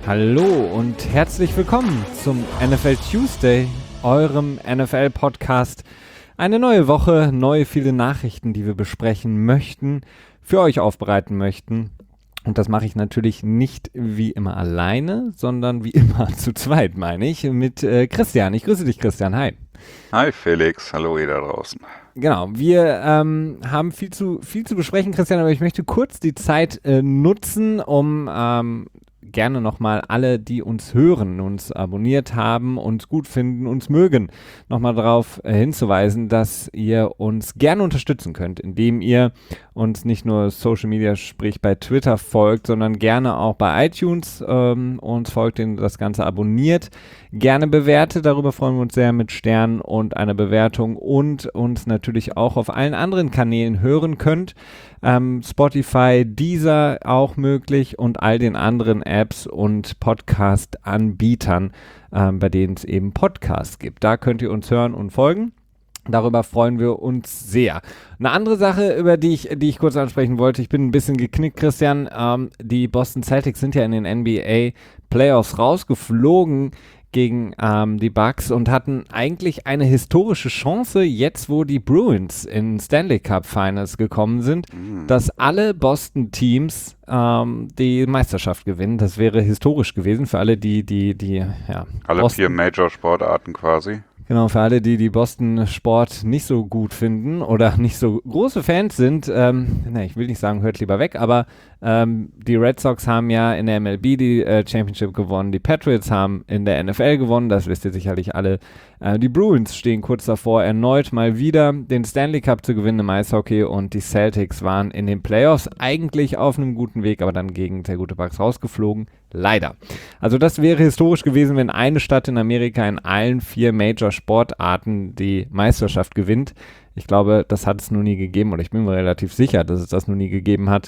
Hallo und herzlich willkommen zum NFL Tuesday, eurem NFL-Podcast. Eine neue Woche, neue viele Nachrichten, die wir besprechen möchten, für euch aufbereiten möchten. Und das mache ich natürlich nicht wie immer alleine, sondern wie immer zu zweit, meine ich, mit Christian. Ich grüße dich, Christian. Hi. Hi Felix, hallo ihr da draußen. Genau, wir haben viel zu besprechen, Christian, aber ich möchte kurz die Zeit nutzen, um gerne nochmal alle, die uns hören, uns abonniert haben, uns gut finden, uns mögen, nochmal darauf hinzuweisen, dass ihr uns gerne unterstützen könnt, indem ihr uns nicht nur Social Media, sprich bei Twitter folgt, sondern gerne auch bei iTunes uns folgt, das Ganze abonniert, gerne bewertet, darüber freuen wir uns sehr mit Sternen und einer Bewertung und uns natürlich auch auf allen anderen Kanälen hören könnt. Spotify, Deezer auch möglich und all den anderen Apps und Podcast-Anbietern, bei denen es eben Podcasts gibt. Da könnt ihr uns hören und folgen. Darüber freuen wir uns sehr. Eine andere Sache, über die ich kurz ansprechen wollte, ich bin ein bisschen geknickt, Christian. Die Boston Celtics sind ja in den NBA Playoffs rausgeflogen gegen die Bucks und hatten eigentlich eine historische Chance, jetzt wo die Bruins in Stanley Cup Finals gekommen sind, dass alle Boston-Teams die Meisterschaft gewinnen. Das wäre historisch gewesen für alle, alle Boston, 4 Major-Sportarten quasi. Genau, für alle, die Boston Sport nicht so gut finden oder nicht so große Fans sind, ich will nicht sagen, hört lieber weg, aber die Red Sox haben ja in der MLB die Championship gewonnen, die Patriots haben in der NFL gewonnen, das wisst ihr sicherlich alle. Die Bruins stehen kurz davor, erneut mal wieder den Stanley Cup zu gewinnen im Eishockey und die Celtics waren in den Playoffs eigentlich auf einem guten Weg, aber dann gegen sehr gute Bucks rausgeflogen. Leider. Also das wäre historisch gewesen, wenn eine Stadt in Amerika in allen 4 Major-Sportarten die Meisterschaft gewinnt. Ich glaube, das hat es noch nie gegeben oder ich bin mir relativ sicher, dass es das noch nie gegeben hat.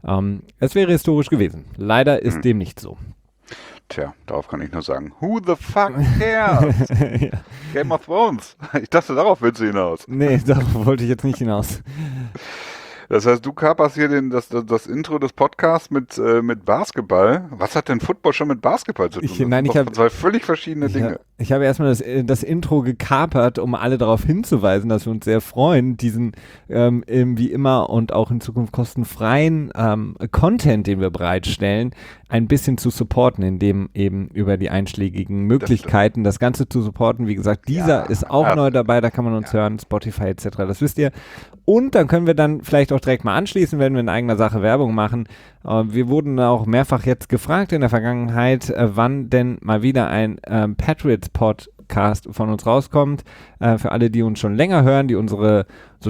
Es wäre historisch gewesen. Leider ist dem nicht so. Tja, darauf kann ich nur sagen, who the fuck cares? Ja. Game of Thrones. Ich dachte, darauf willst du hinaus. Nee, darauf wollte ich jetzt nicht hinaus. Das heißt, du kaperst hier das Intro des Podcasts mit Basketball. Was hat denn Football schon mit Basketball zu tun? Ich habe 2 völlig verschiedene Dinge. Ich habe erstmal das Intro gekapert, um alle darauf hinzuweisen, dass wir uns sehr freuen, diesen wie immer und auch in Zukunft kostenfreien Content, den wir bereitstellen, ein bisschen zu supporten, indem eben über die einschlägigen Möglichkeiten das Ganze zu supporten. Wie gesagt, dieser ist auch neu dabei, da kann man uns hören, Spotify etc., das wisst ihr. Und dann können wir dann vielleicht auch direkt mal anschließen, wenn wir in eigener Sache Werbung machen. Wir wurden auch mehrfach jetzt gefragt in der Vergangenheit, wann denn mal wieder ein Patriots-Podcast von uns rauskommt. Für alle, die uns schon länger hören, die unsere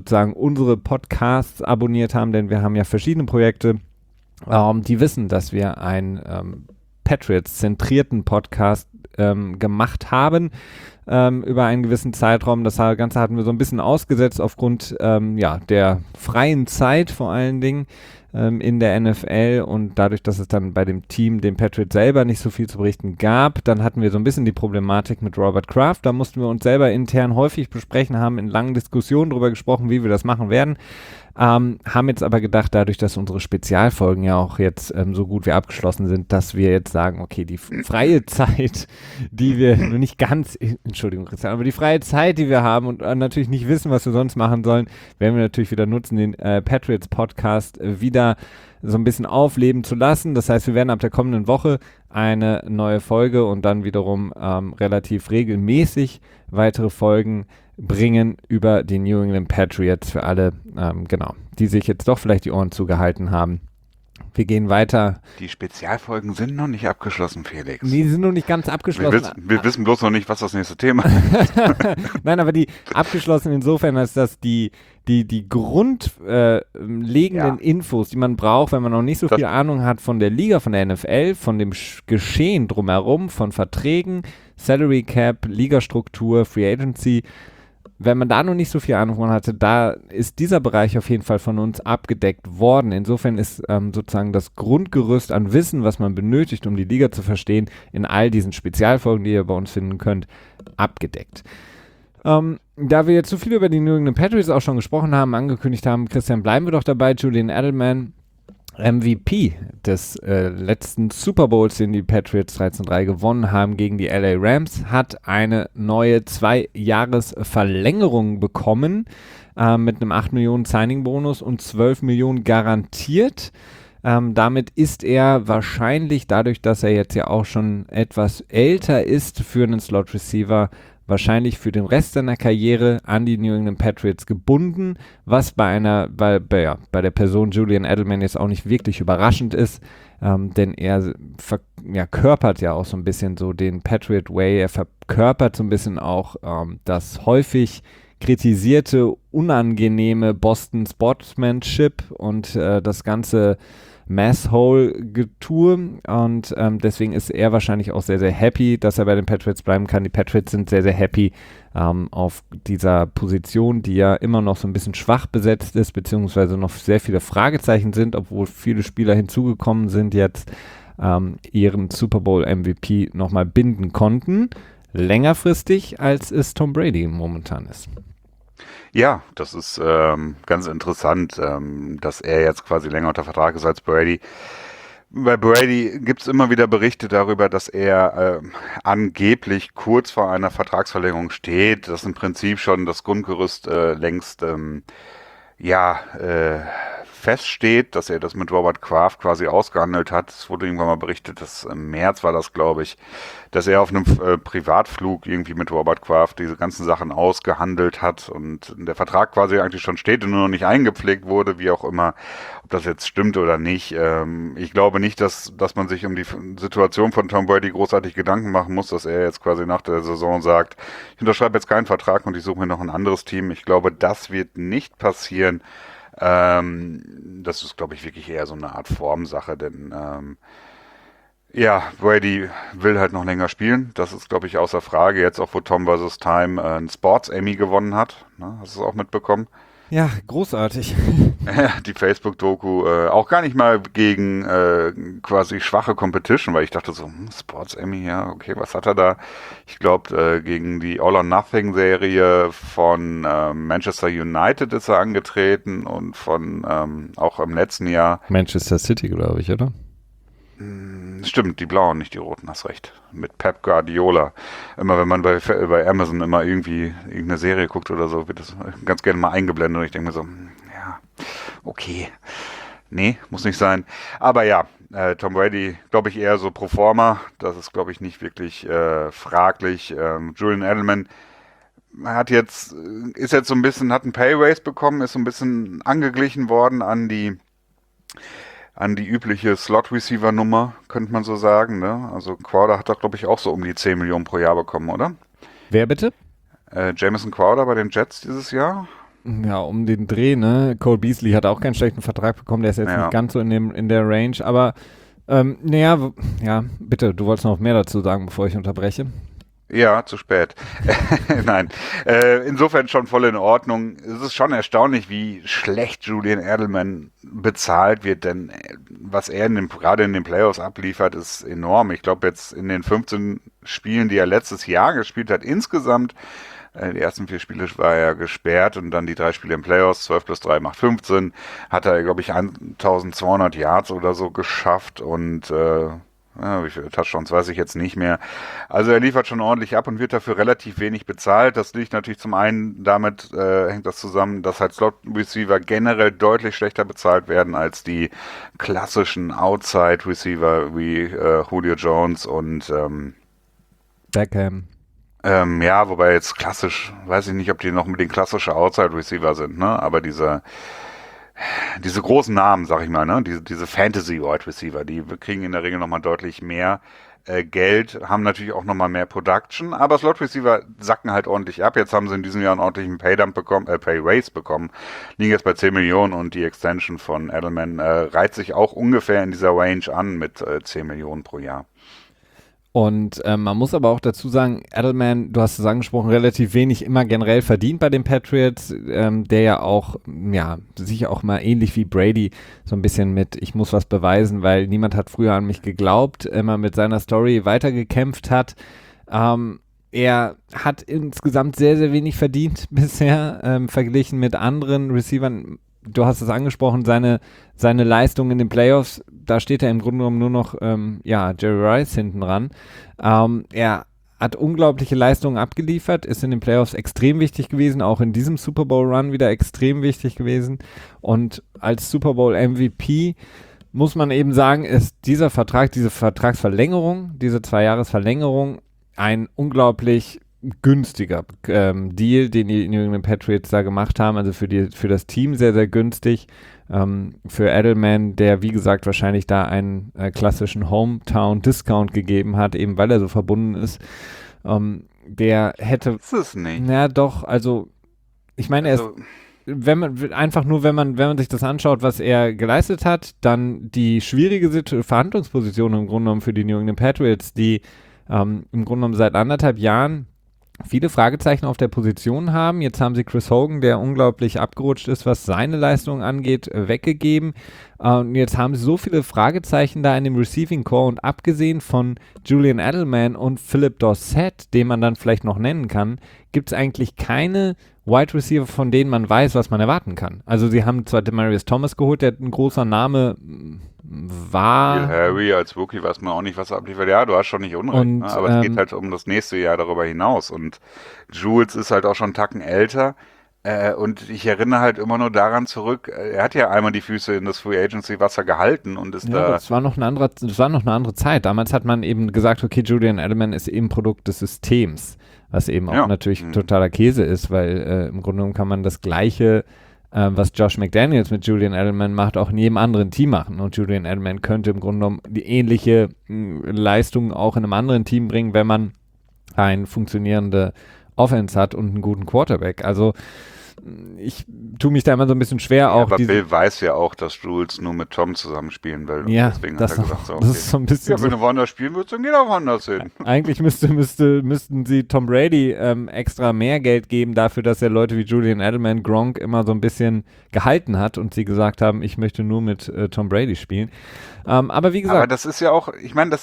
Podcasts abonniert haben, denn wir haben ja verschiedene Projekte, die wissen, dass wir einen Patriots-zentrierten Podcast gemacht haben über einen gewissen Zeitraum. Das Ganze hatten wir so ein bisschen ausgesetzt aufgrund der freien Zeit vor allen Dingen in der NFL und dadurch, dass es dann bei dem Team, dem Patriots selber, nicht so viel zu berichten gab, dann hatten wir so ein bisschen die Problematik mit Robert Kraft. Da mussten wir uns selber intern häufig besprechen, haben in langen Diskussionen darüber gesprochen, wie wir das machen werden. Haben jetzt aber gedacht, dadurch, dass unsere Spezialfolgen ja auch jetzt so gut wie abgeschlossen sind, dass wir jetzt sagen, okay, die freie Zeit, die wir nur nicht ganz, Entschuldigung Christian, aber die freie Zeit, die wir haben und natürlich nicht wissen, was wir sonst machen sollen, werden wir natürlich wieder nutzen, den Patriots Podcast wieder so ein bisschen aufleben zu lassen. Das heißt, wir werden ab der kommenden Woche eine neue Folge und dann wiederum relativ regelmäßig weitere Folgen bringen über die New England Patriots für alle, die sich jetzt doch vielleicht die Ohren zugehalten haben. Wir gehen weiter. Die Spezialfolgen sind noch nicht abgeschlossen, Felix. Die sind noch nicht ganz abgeschlossen. Wir wissen bloß noch nicht, was das nächste Thema ist. Nein, aber die abgeschlossen insofern, als dass die grundlegenden Infos, die man braucht, wenn man noch nicht so viel Ahnung hat von der Liga, von der NFL, von dem Geschehen drumherum, von Verträgen, Salary Cap, Ligastruktur, Free Agency, wenn man da noch nicht so viel Ahnung von hatte, da ist dieser Bereich auf jeden Fall von uns abgedeckt worden. Insofern ist sozusagen das Grundgerüst an Wissen, was man benötigt, um die Liga zu verstehen, in all diesen Spezialfolgen, die ihr bei uns finden könnt, abgedeckt. Da wir jetzt so viel über die New England Patriots auch schon gesprochen haben, angekündigt haben, Christian, bleiben wir doch dabei. Julian Edelman MVP des letzten Super Bowls, den die Patriots 13-3 gewonnen haben gegen die LA Rams, hat eine neue 2-Jahres-Verlängerung bekommen mit einem 8 Millionen Signing-Bonus und 12 Millionen garantiert. Damit ist er wahrscheinlich, dadurch, dass er jetzt ja auch schon etwas älter ist für einen Slot-Receiver, wahrscheinlich für den Rest seiner Karriere an die New England Patriots gebunden, was bei der Person Julian Edelman jetzt auch nicht wirklich überraschend ist, denn er verkörpert ja auch so ein bisschen so den Patriot Way, er verkörpert so ein bisschen auch das häufig kritisierte, unangenehme Boston Sportsmanship und das ganze Masshole-Getue und deswegen ist er wahrscheinlich auch sehr, sehr happy, dass er bei den Patriots bleiben kann. Die Patriots sind sehr, sehr happy auf dieser Position, die ja immer noch so ein bisschen schwach besetzt ist, beziehungsweise noch sehr viele Fragezeichen sind, obwohl viele Spieler hinzugekommen sind, jetzt ihren Super Bowl MVP nochmal binden konnten. Längerfristig, als es Tom Brady momentan ist. Ja, das ist ganz interessant, dass er jetzt quasi länger unter Vertrag ist als Brady. Bei Brady gibt es immer wieder Berichte darüber, dass er angeblich kurz vor einer Vertragsverlängerung steht, dass im Prinzip schon das Grundgerüst längst feststeht, dass er das mit Robert Kraft quasi ausgehandelt hat. Es wurde irgendwann mal berichtet, dass im März war das, glaube ich, dass er auf einem Privatflug irgendwie mit Robert Kraft diese ganzen Sachen ausgehandelt hat und der Vertrag quasi eigentlich schon steht und nur noch nicht eingepflegt wurde, wie auch immer, ob das jetzt stimmt oder nicht. Ich glaube nicht, dass man sich um die Situation von Tom Brady großartig Gedanken machen muss, dass er jetzt quasi nach der Saison sagt, ich unterschreibe jetzt keinen Vertrag und ich suche mir noch ein anderes Team. Ich glaube, das wird nicht passieren. Das ist, glaube ich, wirklich eher so eine Art Formsache, denn Brady will halt noch länger spielen. Das ist, glaube ich, außer Frage. Jetzt auch, wo Tom vs. Time einen Sports-Emmy gewonnen hat. Ne? Hast du es auch mitbekommen? Ja, großartig. Die Facebook-Doku, auch gar nicht mal gegen quasi schwache Competition, weil ich dachte so, Sports Emmy, ja, okay, was hat er da? Ich glaube, gegen die All-or-Nothing-Serie von Manchester United ist er angetreten und von auch im letzten Jahr. Manchester City, glaube ich, oder? Stimmt, die Blauen, nicht die Roten, hast recht. Mit Pep Guardiola. Immer wenn man bei Amazon immer irgendwie irgendeine Serie guckt oder so, wird das ganz gerne mal eingeblendet und ich denke mir so, ja, okay. Nee, muss nicht sein. Aber ja, Tom Brady, glaube ich, eher so pro forma. Das ist, glaube ich, nicht wirklich fraglich. Julian Edelman hat jetzt einen Pay Raise bekommen, ist so ein bisschen angeglichen worden an die übliche Slot-Receiver-Nummer, könnte man so sagen. Ne? Also Crowder hat doch, glaube ich, auch so um die 10 Millionen pro Jahr bekommen, oder? Wer bitte? Jamison Crowder bei den Jets dieses Jahr. Ja, um den Dreh, ne? Cole Beasley hat auch keinen schlechten Vertrag bekommen, der ist jetzt nicht ganz so in der Range, aber bitte, du wolltest noch mehr dazu sagen, bevor ich unterbreche. Ja, zu spät. Nein, insofern schon voll in Ordnung. Es ist schon erstaunlich, wie schlecht Julian Edelman bezahlt wird, denn was er gerade in den Playoffs abliefert, ist enorm. Ich glaube, jetzt in den 15 Spielen, die er letztes Jahr gespielt hat, insgesamt, die ersten 4 Spiele war er gesperrt und dann die 3 Spiele im Playoffs, 12 plus 3 macht 15, hat er, glaube ich, 1200 Yards oder so geschafft und wie viele Touchdowns weiß ich jetzt nicht mehr. Also er liefert schon ordentlich ab und wird dafür relativ wenig bezahlt. Das liegt natürlich zum einen damit, hängt das zusammen, dass halt Slot-Receiver generell deutlich schlechter bezahlt werden als die klassischen Outside-Receiver wie Julio Jones und Beckham. Wobei jetzt klassisch, weiß ich nicht, ob die noch mit den klassischen Outside-Receiver sind, ne? Aber diese großen Namen, sag ich mal, ne? Diese Fantasy-Wide Receiver, die kriegen in der Regel nochmal deutlich mehr Geld, haben natürlich auch nochmal mehr Production, aber Slot Receiver sacken halt ordentlich ab. Jetzt haben sie in diesem Jahr einen ordentlichen Pay Raise bekommen, liegen jetzt bei 10 Millionen und die Extension von Edelman reiht sich auch ungefähr in dieser Range an mit 10 Millionen pro Jahr. Und man muss aber auch dazu sagen, Edelman, du hast es angesprochen, relativ wenig immer generell verdient bei den Patriots, der ja auch, sicher auch mal ähnlich wie Brady so ein bisschen mit, ich muss was beweisen, weil niemand hat früher an mich geglaubt, immer mit seiner Story weitergekämpft hat. Er hat insgesamt sehr, sehr wenig verdient bisher, verglichen mit anderen Receivern. du hast es angesprochen, seine Leistung in den Playoffs, da steht er im Grunde genommen nur noch Jerry Rice hinten dran. Er hat unglaubliche Leistungen abgeliefert, ist in den Playoffs extrem wichtig gewesen, auch in diesem Super Bowl Run wieder extrem wichtig gewesen. Und als Super Bowl MVP muss man eben sagen, ist dieser Vertrag, diese Vertragsverlängerung, diese 2-Jahres-Verlängerung ein unglaublich günstiger Deal, den die New England Patriots da gemacht haben, also für das Team sehr, sehr günstig. Für Edelman, der wie gesagt wahrscheinlich da einen klassischen Hometown-Discount gegeben hat, eben weil er so verbunden ist. Der hätte... Ist es nicht. Ja, doch, also ich meine, Also, wenn man sich das anschaut, was er geleistet hat, dann die schwierige Verhandlungsposition im Grunde genommen für die New England Patriots, die im Grunde genommen seit 1,5 Jahren viele Fragezeichen auf der Position haben. Jetzt haben sie Chris Hogan, der unglaublich abgerutscht ist, was seine Leistung angeht, weggegeben. Und jetzt haben sie so viele Fragezeichen da in dem Receiving Core und abgesehen von Julian Edelman und Philip Dorsett, den man dann vielleicht noch nennen kann, gibt es eigentlich keine Wide Receiver, von denen man weiß, was man erwarten kann. Also sie haben zwar Demaryius Thomas geholt, der ein großer Name war. Harry als Rookie weiß man auch nicht, was er abliefert. Ja, du hast schon nicht Unrecht, Und, ne? Aber es geht halt um das nächste Jahr darüber hinaus. Und Jules ist halt auch schon einen Tacken älter. Und ich erinnere halt immer nur daran zurück, er hat ja einmal die Füße in das Free Agency Wasser gehalten und ist da. Das war noch eine andere Zeit. Damals hat man eben gesagt, okay, Julian Edelman ist eben Produkt des Systems, was eben auch natürlich totaler Käse ist, weil im Grunde genommen kann man das Gleiche, was Josh McDaniels mit Julian Edelman macht, auch in jedem anderen Team machen. Und Julian Edelman könnte im Grunde genommen die ähnliche Leistung auch in einem anderen Team bringen, wenn man eine funktionierende Offense hat und einen guten Quarterback. Also ich tue mich da immer so ein bisschen schwer. Ja, auch aber Bill weiß ja auch, dass Jules nur mit Tom zusammenspielen will. Ja, deswegen das, hat er gesagt, so, das ist so ein bisschen ja, wenn du woanders spielen willst, dann geh doch woanders hin. Eigentlich müssten sie Tom Brady extra mehr Geld geben dafür, dass er Leute wie Julian Edelman, Gronk immer so ein bisschen gehalten hat und sie gesagt haben, ich möchte nur mit Tom Brady spielen. Aber wie gesagt. Aber das ist ja auch, ich meine,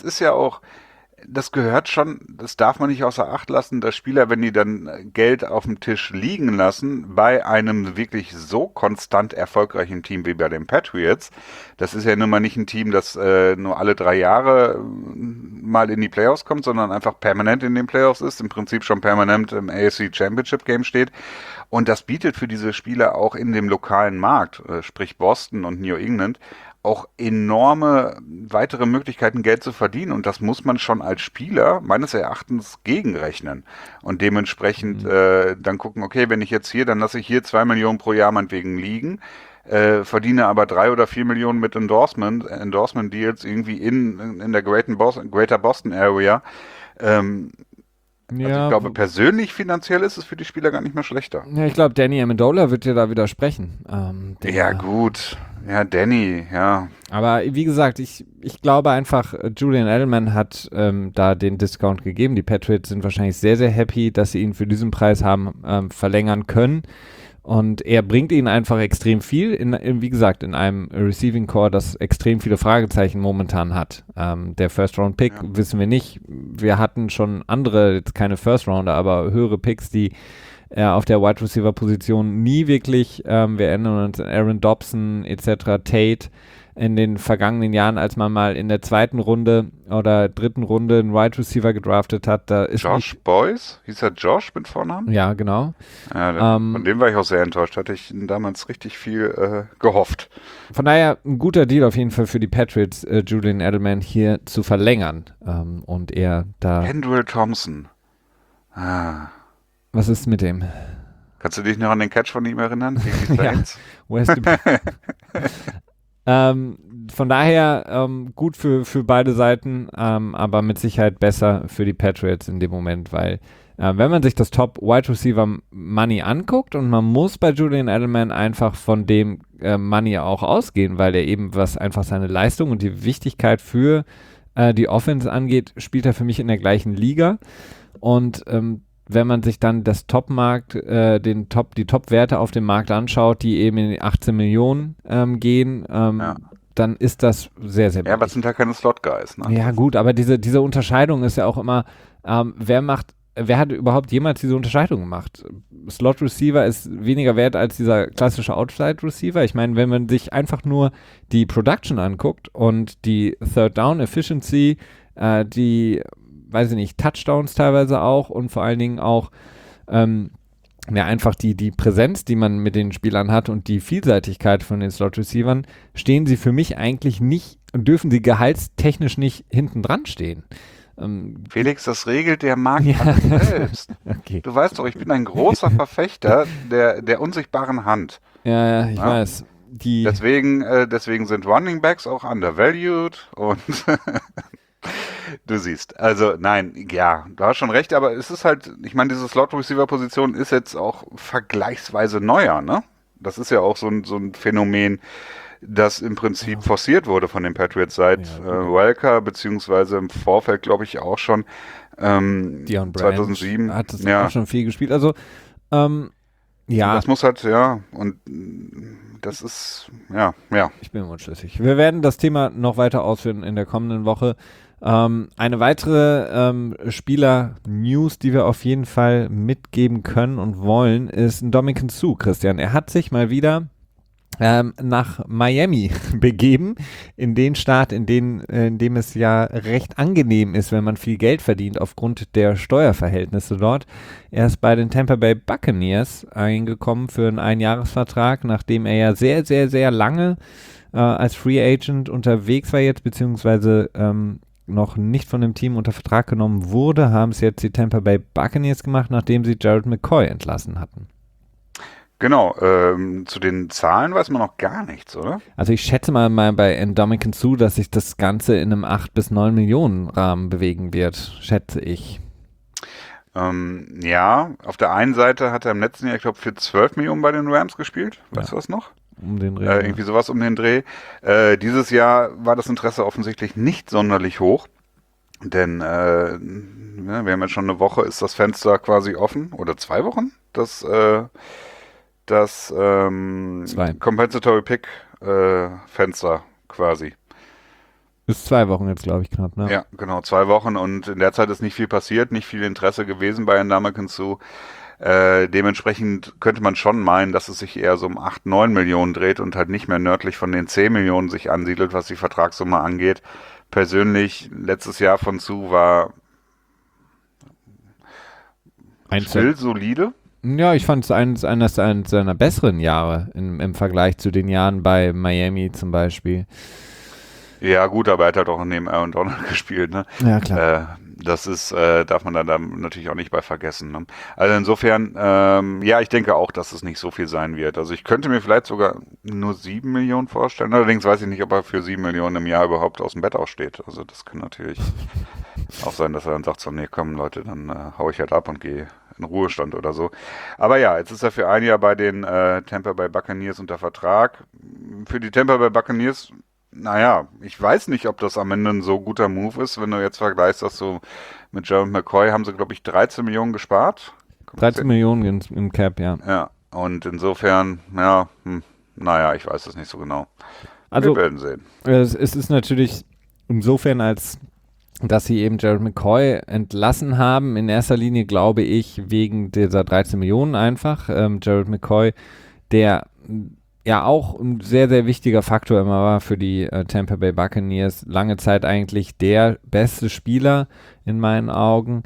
das gehört schon, das darf man nicht außer Acht lassen, dass Spieler, wenn die dann Geld auf dem Tisch liegen lassen, bei einem wirklich so konstant erfolgreichen Team wie bei den Patriots, das ist ja nun mal nicht ein Team, das nur alle 3 Jahre mal in die Playoffs kommt, sondern einfach permanent in den Playoffs ist, im Prinzip schon permanent im AFC Championship Game steht. Und das bietet für diese Spieler auch in dem lokalen Markt, sprich Boston und New England, auch enorme weitere Möglichkeiten, Geld zu verdienen. Und das muss man schon als Spieler meines Erachtens gegenrechnen. Und dementsprechend dann gucken, okay, wenn ich jetzt hier, dann lasse ich hier 2 Millionen pro Jahr meinetwegen liegen, verdiene aber 3 oder 4 Millionen mit Endorsement Deals irgendwie in der Greater Boston Area. Also ich glaube, persönlich finanziell ist es für die Spieler gar nicht mehr schlechter. Ja, ich glaube, Danny Amendola wird dir da widersprechen. Ja, gut. Ja, Danny, ja. Aber wie gesagt, ich glaube einfach, Julian Edelman hat da den Discount gegeben. Die Patriots sind wahrscheinlich sehr, sehr happy, dass sie ihn für diesen Preis haben verlängern können. Und er bringt ihnen einfach extrem viel, wie gesagt, in einem Receiving Core, das extrem viele Fragezeichen momentan hat. Der First-Round-Pick wissen wir nicht. Wir hatten schon andere, jetzt keine First-Rounder, aber höhere Picks, die auf der Wide-Receiver-Position nie wirklich, wir erinnern uns an Aaron Dobson etc., Tate, in den vergangenen Jahren, als man mal in der 2. Runde oder 3. Runde einen Wide Receiver gedraftet hat, da ist Josh Boyce? Hieß er Josh mit Vornamen? Ja, genau. Ja, von dem war ich auch sehr enttäuscht. Hatte ich damals richtig viel gehofft. Von daher ein guter Deal auf jeden Fall für die Patriots, Julian Edelman hier zu verlängern. Und er da... Kendrill Thompson. Was ist mit dem? Kannst du dich noch an den Catch von ihm erinnern? Gegen die Saints? Von daher gut für beide Seiten, aber mit Sicherheit besser für die Patriots in dem Moment, weil wenn man sich das Top Wide Receiver Money anguckt und man muss bei Julian Edelman einfach von dem Money auch ausgehen, weil er eben, was einfach seine Leistung und die Wichtigkeit für die Offense angeht, spielt er für mich in der gleichen Liga und wenn man sich dann das Top-Markt, die Top-Werte auf dem Markt anschaut, die eben in die 18 Millionen gehen, dann ist das sehr, sehr billig. Ja, aber es sind ja keine Slot-Guys, ne? Ja gut, aber diese Unterscheidung ist ja auch immer, wer macht wer hat überhaupt jemals diese Unterscheidung gemacht? Slot Receiver ist weniger wert als dieser klassische Outside Receiver. Ich meine, wenn man sich einfach nur die Production anguckt und die Third Down Efficiency, die, weiß ich nicht, Touchdowns teilweise auch und vor allen Dingen auch einfach die Präsenz, die man mit den Spielern hat und die Vielseitigkeit von den Slot Receivern, stehen sie für mich eigentlich nicht, dürfen sie gehaltstechnisch nicht hinten dran stehen. Felix, das regelt der Markt selbst. Okay. Du weißt doch, ich bin ein großer Verfechter der unsichtbaren Hand. Ja, ich weiß. Deswegen sind Running Backs auch undervalued und du siehst. Also nein, ja, du hast schon recht, aber es ist halt, ich meine, diese Slot-Receiver-Position ist jetzt auch vergleichsweise neuer, ne? Das ist ja auch so ein Phänomen, das im Prinzip forciert wurde von den Patriots seit Welker, beziehungsweise im Vorfeld, glaube ich, auch schon Dion 2007. Hat das auch schon viel gespielt. Also, Das muss halt, und das ist, ja. Ich bin unschlüssig. Wir werden das Thema noch weiter ausführen in der kommenden Woche. Eine weitere Spieler-News, die wir auf jeden Fall mitgeben können und wollen, ist Ndamukong Suh, Christian. Er hat sich mal wieder nach Miami begeben, in den Staat, in dem es ja recht angenehm ist, wenn man viel Geld verdient aufgrund der Steuerverhältnisse dort. Er ist bei den Tampa Bay Buccaneers eingekommen für einen Einjahresvertrag, nachdem er ja sehr, sehr, sehr lange als Free Agent unterwegs war jetzt, beziehungsweise noch nicht von dem Team unter Vertrag genommen wurde, haben es jetzt die Tampa Bay Buccaneers gemacht, nachdem sie Gerald McCoy entlassen hatten. Genau, zu den Zahlen weiß man noch gar nichts, oder? Also ich schätze mal bei Ndamukong Suh, dass sich das Ganze in einem 8 bis 9 Millionen Rahmen bewegen wird, schätze ich. Ja, auf der einen Seite hat er im letzten Jahr, ich glaube, für 12 Millionen bei den Rams gespielt. Weißt du was noch? Um den Dreh. Irgendwie sowas um den Dreh. Dieses Jahr war das Interesse offensichtlich nicht sonderlich hoch, denn wir haben jetzt schon eine Woche, ist das Fenster quasi offen, oder 2 Wochen, das Compensatory Pick Fenster quasi. Ist 2 Wochen jetzt, glaube ich, knapp, ne? Ja, genau, 2 Wochen und in der Zeit ist nicht viel passiert, nicht viel Interesse gewesen bei Ndamukong Suh. Dementsprechend könnte man schon meinen, dass es sich eher so um 8, 9 Millionen dreht und halt nicht mehr nördlich von den 10 Millionen sich ansiedelt, was die Vertragssumme angeht. Persönlich, letztes Jahr von Suh war still solide. Ja, ich fand es eines seiner besseren Jahre im Vergleich zu den Jahren bei Miami zum Beispiel. Ja, gut, aber er hat halt auch neben Aaron Donald gespielt, ne? Ja, klar. Das ist, darf man dann natürlich auch nicht bei vergessen, ne? Also insofern, ja, ich denke auch, dass es nicht so viel sein wird. Also ich könnte mir vielleicht sogar nur 7 Millionen vorstellen. Allerdings weiß ich nicht, ob er für 7 Millionen im Jahr überhaupt aus dem Bett aussteht. Also das kann natürlich auch sein, dass er dann sagt so, nee, komm Leute, dann hau ich halt ab und gehe in Ruhestand oder so. Aber ja, jetzt ist er für ein Jahr bei den Tampa Bay Buccaneers unter Vertrag. Für die Tampa Bay Buccaneers, naja, ich weiß nicht, ob das am Ende ein so guter Move ist, wenn du jetzt vergleichst, dass du mit Gerald McCoy haben sie, glaube ich, 13 Millionen gespart. 13 Millionen im Cap, ja. Ja, und insofern, ja, naja, ich weiß es nicht so genau. Also, wir werden sehen. Es ist natürlich insofern, als dass sie eben Gerald McCoy entlassen haben, in erster Linie, glaube ich, wegen dieser 13 Millionen einfach. Gerald McCoy, der ja auch ein sehr, sehr wichtiger Faktor immer war für die Tampa Bay Buccaneers. Lange Zeit eigentlich der beste Spieler in meinen Augen.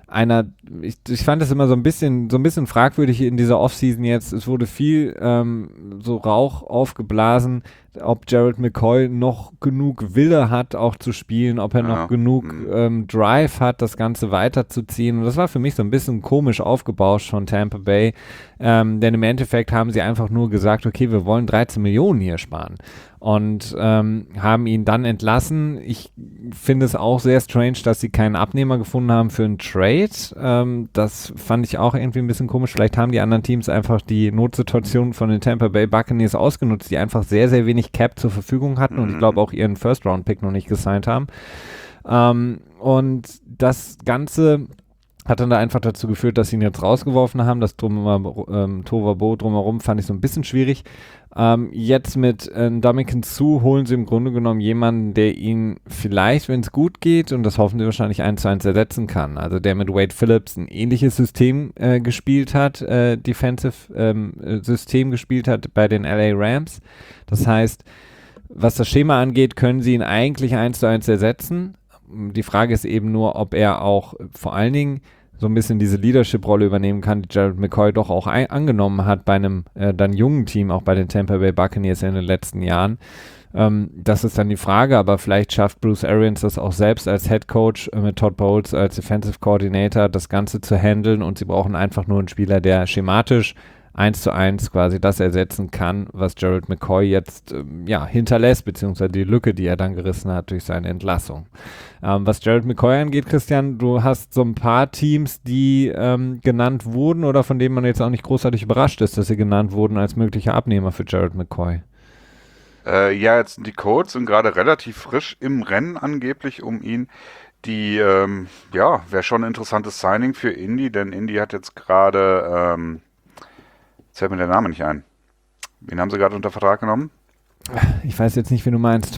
Ich fand es immer so ein bisschen fragwürdig in dieser Offseason jetzt. Es wurde viel so Rauch aufgeblasen, ob Gerald McCoy noch genug Wille hat, auch zu spielen, ob er noch genug Drive hat, das Ganze weiterzuziehen. Und das war für mich so ein bisschen komisch aufgebauscht von Tampa Bay. Denn im Endeffekt haben sie einfach nur gesagt, okay, wir wollen 13 Millionen hier sparen. Und haben ihn dann entlassen. Ich finde es auch sehr strange, dass sie keinen Abnehmer gefunden haben für einen Trade. Das fand ich auch irgendwie ein bisschen komisch. Vielleicht haben die anderen Teams einfach die Notsituation von den Tampa Bay Buccaneers ausgenutzt, die einfach sehr, sehr wenig Cap zur Verfügung hatten und ich glaube auch ihren First-Round-Pick noch nicht gesigned haben. Und das Ganze hat dann da einfach dazu geführt, dass sie ihn jetzt rausgeworfen haben. Das Tohuwabohu drumherum fand ich so ein bisschen schwierig. Jetzt mit Ndamukong Suh holen sie im Grunde genommen jemanden, der ihn vielleicht, wenn es gut geht, und das hoffen sie wahrscheinlich 1:1 ersetzen kann. Also der mit Wade Phillips ein ähnliches System gespielt hat, Defensive System gespielt hat bei den LA Rams. Das heißt, was das Schema angeht, können sie ihn eigentlich 1:1 ersetzen. Die Frage ist eben nur, ob er auch vor allen Dingen so ein bisschen diese Leadership-Rolle übernehmen kann, die Gerald McCoy doch auch angenommen hat bei einem dann jungen Team, auch bei den Tampa Bay Buccaneers in den letzten Jahren. Das ist dann die Frage, aber vielleicht schafft Bruce Arians das auch selbst als Head Coach mit Todd Bowles als Defensive Coordinator, das Ganze zu handeln, und sie brauchen einfach nur einen Spieler, der schematisch 1:1 quasi das ersetzen kann, was Gerald McCoy jetzt hinterlässt, beziehungsweise die Lücke, die er dann gerissen hat durch seine Entlassung. Was Gerald McCoy angeht, Christian, du hast so ein paar Teams, die genannt wurden oder von denen man jetzt auch nicht großartig überrascht ist, dass sie genannt wurden als möglicher Abnehmer für Gerald McCoy. Jetzt sind die Colts sind gerade relativ frisch im Rennen angeblich um ihn. Die, wäre schon ein interessantes Signing für Indy, denn Indy hat jetzt gerade, jetzt fällt mir der Name nicht ein. Wen haben sie gerade unter Vertrag genommen? Ich weiß jetzt nicht, wen du meinst.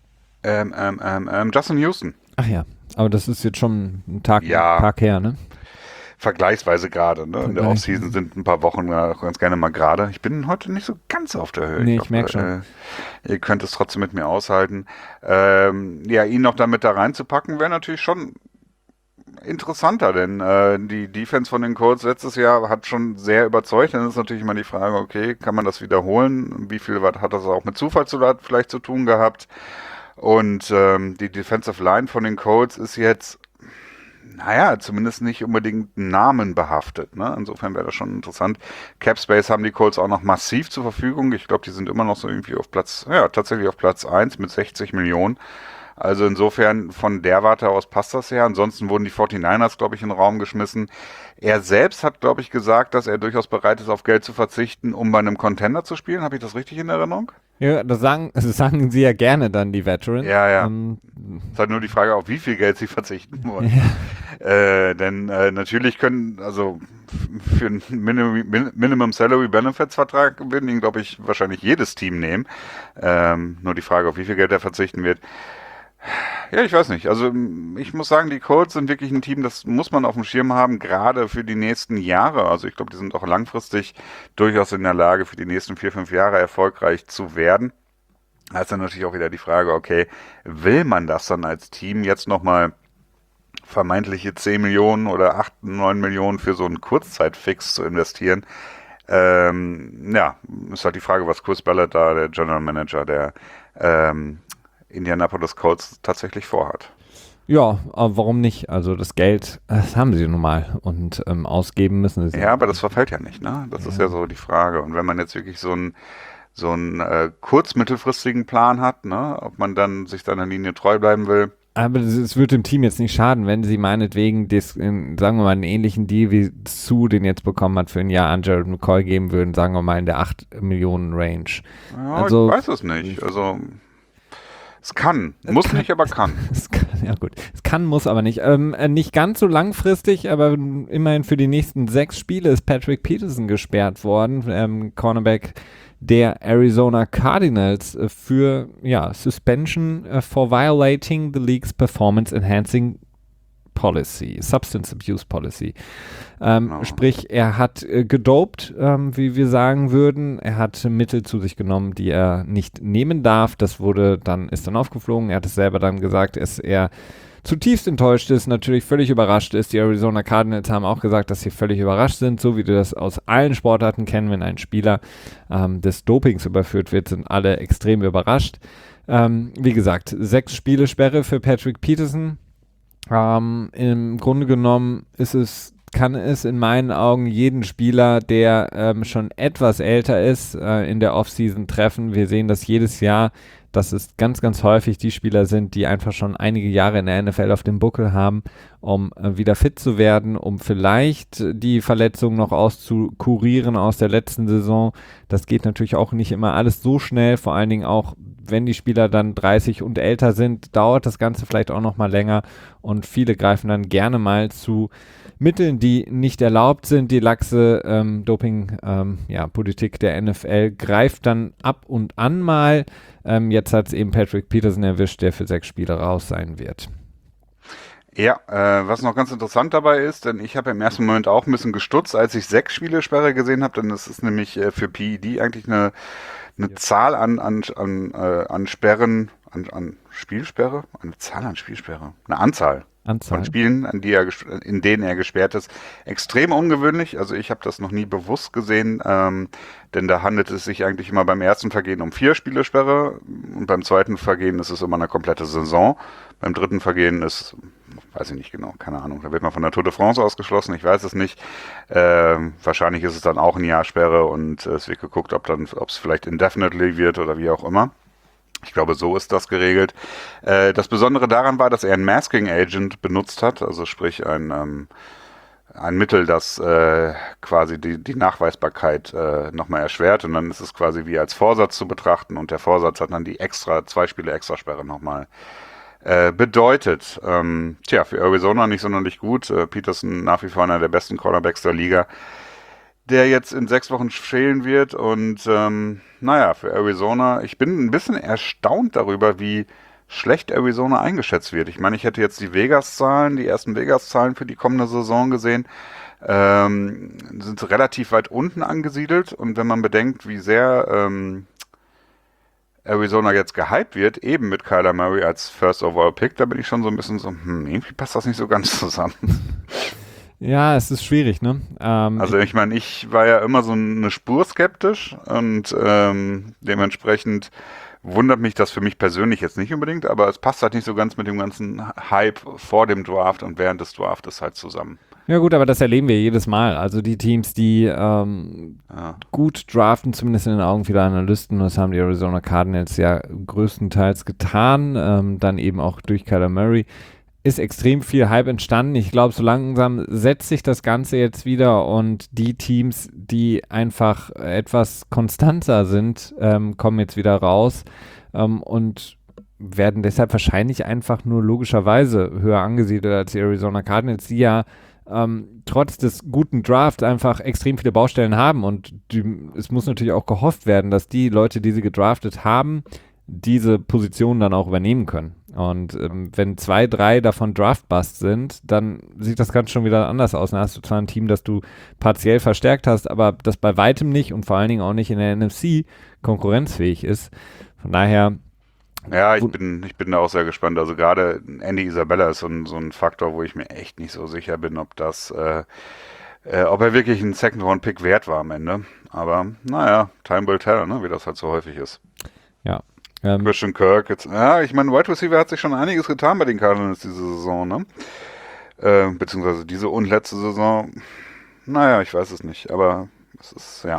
Justin Houston. Ach ja, aber das ist jetzt schon ein Tag her, ne? Vergleichsweise gerade, ne? In der Offseason sind ein paar Wochen ganz gerne mal gerade. Ich bin heute nicht so ganz auf der Höhe. Nee, ich merke schon. Ihr könnt es trotzdem mit mir aushalten. Ihn noch damit da reinzupacken, wäre natürlich schon interessanter, denn die Defense von den Colts letztes Jahr hat schon sehr überzeugt. Dann ist natürlich immer die Frage, okay, kann man das wiederholen? Wie viel hat das auch mit Zufall vielleicht zu tun gehabt? Und die Defensive Line von den Colts ist jetzt zumindest nicht unbedingt namenbehaftet. Ne? Insofern wäre das schon interessant. Cap Space haben die Colts auch noch massiv zur Verfügung. Ich glaube, die sind immer noch so irgendwie tatsächlich auf Platz 1 mit 60 Millionen. Also insofern von der Warte aus passt das ja. Ansonsten wurden die 49ers, glaube ich, in den Raum geschmissen. Er selbst hat, glaube ich, gesagt, dass er durchaus bereit ist, auf Geld zu verzichten, um bei einem Contender zu spielen. Habe ich das richtig in Erinnerung? Ja, das sagen sie ja gerne dann, die Veterans. Ja. Es ist halt nur die Frage, auf wie viel Geld sie verzichten wollen. Ja. Denn natürlich für einen Minimum Salary Benefits Vertrag würden ihn, glaube ich, wahrscheinlich jedes Team nehmen. Nur die Frage, auf wie viel Geld er verzichten wird. Ja, ich weiß nicht. Also ich muss sagen, die Colts sind wirklich ein Team, das muss man auf dem Schirm haben, gerade für die nächsten Jahre. Also ich glaube, die sind auch langfristig durchaus in der Lage, für die nächsten 4-5 Jahre erfolgreich zu werden. Da ist dann natürlich auch wieder die Frage, okay, will man das dann als Team jetzt nochmal vermeintliche 10 Millionen oder 8, 9 Millionen für so einen Kurzzeitfix zu investieren? Ist halt die Frage, was Chris Ballard da, der General Manager der Indianapolis Colts, tatsächlich vorhat. Ja, aber warum nicht? Also das Geld, das haben sie nun mal und ausgeben müssen sie. Ja, aber das verfällt ja nicht, ne? Das ist ja so die Frage. Und wenn man jetzt wirklich so einen kurz-mittelfristigen Plan hat, ne, ob man dann sich seiner Linie treu bleiben will. Aber es wird dem Team jetzt nicht schaden, wenn sie meinetwegen sagen wir mal, einen ähnlichen Deal wie Suh, den jetzt bekommen hat, für ein Jahr an Gerald McCoy geben würden, sagen wir mal in der 8 Millionen Range. Ja, also, ich weiß es nicht. Also es kann. Muss nicht, aber kann. Ja gut. Es kann, muss aber nicht. Nicht ganz so langfristig, aber immerhin für die nächsten 6 Spiele ist Patrick Peterson gesperrt worden. Cornerback der Arizona Cardinals für Suspension for violating the league's performance enhancing policy, Substance Abuse Policy. Sprich, er hat gedopt, wie wir sagen würden. Er hat Mittel zu sich genommen, die er nicht nehmen darf. Das ist dann aufgeflogen. Er hat es selber dann gesagt, dass er zutiefst enttäuscht ist, natürlich völlig überrascht ist. Die Arizona Cardinals haben auch gesagt, dass sie völlig überrascht sind, so wie wir das aus allen Sportarten kennen, wenn ein Spieler des Dopings überführt wird, sind alle extrem überrascht. Wie gesagt, 6 Spiele Sperre für Patrick Peterson. Im Grunde genommen kann es in meinen Augen jeden Spieler, der schon etwas älter ist, in der Offseason treffen. Wir sehen das jedes Jahr, dass es ganz, ganz häufig die Spieler sind, die einfach schon einige Jahre in der NFL auf dem Buckel haben, um wieder fit zu werden, um vielleicht die Verletzungen noch auszukurieren aus der letzten Saison. Das geht natürlich auch nicht immer alles so schnell, vor allen Dingen auch, wenn die Spieler dann 30 und älter sind, dauert das Ganze vielleicht auch noch mal länger und viele greifen dann gerne mal zu Mitteln, die nicht erlaubt sind. Die laxe Doping-Politik der NFL greift dann ab und an mal. Jetzt hat es eben Patrick Peterson erwischt, der für 6 Spiele raus sein wird. Ja, was noch ganz interessant dabei ist, denn ich habe im ersten Moment auch ein bisschen gestutzt, als ich 6 Spiele Sperre gesehen habe, denn das ist nämlich für PED eigentlich eine Zahl an Sperren, an Spielsperre, eine Zahl an Spielsperre, eine Anzahl von Spielen, in denen er gesperrt ist, extrem ungewöhnlich. Also ich habe das noch nie bewusst gesehen, denn da handelt es sich eigentlich immer beim ersten Vergehen um 4 Spiele Sperre und beim zweiten Vergehen ist es immer eine komplette Saison. Beim dritten Vergehen ist, weiß ich nicht genau, keine Ahnung, da wird man von der Tour de France ausgeschlossen, ich weiß es nicht. Wahrscheinlich ist es dann auch ein Jahr Sperre und es wird geguckt, ob es vielleicht indefinitely wird oder wie auch immer. Ich glaube, so ist das geregelt. Das Besondere daran war, dass er einen Masking Agent benutzt hat, also sprich ein Mittel, das quasi die Nachweisbarkeit nochmal erschwert und dann ist es quasi wie als Vorsatz zu betrachten und der Vorsatz hat dann die 2 Spiele Extrasperre nochmal bedeutet. Für Arizona nicht sonderlich gut. Peterson nach wie vor einer der besten Cornerbacks der Liga, der jetzt in 6 Wochen fehlen wird und für Arizona, ich bin ein bisschen erstaunt darüber, wie schlecht Arizona eingeschätzt wird. Ich meine, ich hätte jetzt die ersten Vegas-Zahlen für die kommende Saison gesehen, sind relativ weit unten angesiedelt und wenn man bedenkt, wie sehr Arizona jetzt gehypt wird, eben mit Kyler Murray als First Overall Pick, da bin ich schon so ein bisschen so, irgendwie passt das nicht so ganz zusammen. Ja, es ist schwierig, ne? Also ich meine, ich war ja immer so eine Spur skeptisch und dementsprechend wundert mich das für mich persönlich jetzt nicht unbedingt, aber es passt halt nicht so ganz mit dem ganzen Hype vor dem Draft und während des Draftes halt zusammen. Ja gut, aber das erleben wir jedes Mal. Also die Teams, die gut draften, zumindest in den Augen vieler Analysten, das haben die Arizona Cardinals ja größtenteils getan, dann eben auch durch Kyler Murray, ist extrem viel Hype entstanden. Ich glaube, so langsam setzt sich das Ganze jetzt wieder und die Teams, die einfach etwas konstanter sind, kommen jetzt wieder raus und werden deshalb wahrscheinlich einfach nur logischerweise höher angesiedelt als die Arizona Cardinals, die ja trotz des guten Drafts einfach extrem viele Baustellen haben und es muss natürlich auch gehofft werden, dass die Leute, die sie gedraftet haben, diese Position dann auch übernehmen können. Und wenn 2, 3 davon Draft-Bust sind, dann sieht das Ganze schon wieder anders aus. Dann hast du zwar ein Team, das du partiell verstärkt hast, aber das bei weitem nicht und vor allen Dingen auch nicht in der NFC konkurrenzfähig ist. Von daher... Ja, ich bin da auch sehr gespannt. Also gerade Andy Isabella ist so ein Faktor, wo ich mir echt nicht so sicher bin, ob er wirklich ein Second-Round-Pick wert war am Ende. Aber time will tell, ne, wie das halt so häufig ist. Ja. Christian Kirk, ich meine, Wide Receiver hat sich schon einiges getan bei den Cardinals diese Saison, ne? Beziehungsweise diese und letzte Saison. Ich weiß es nicht, aber es ist, ja.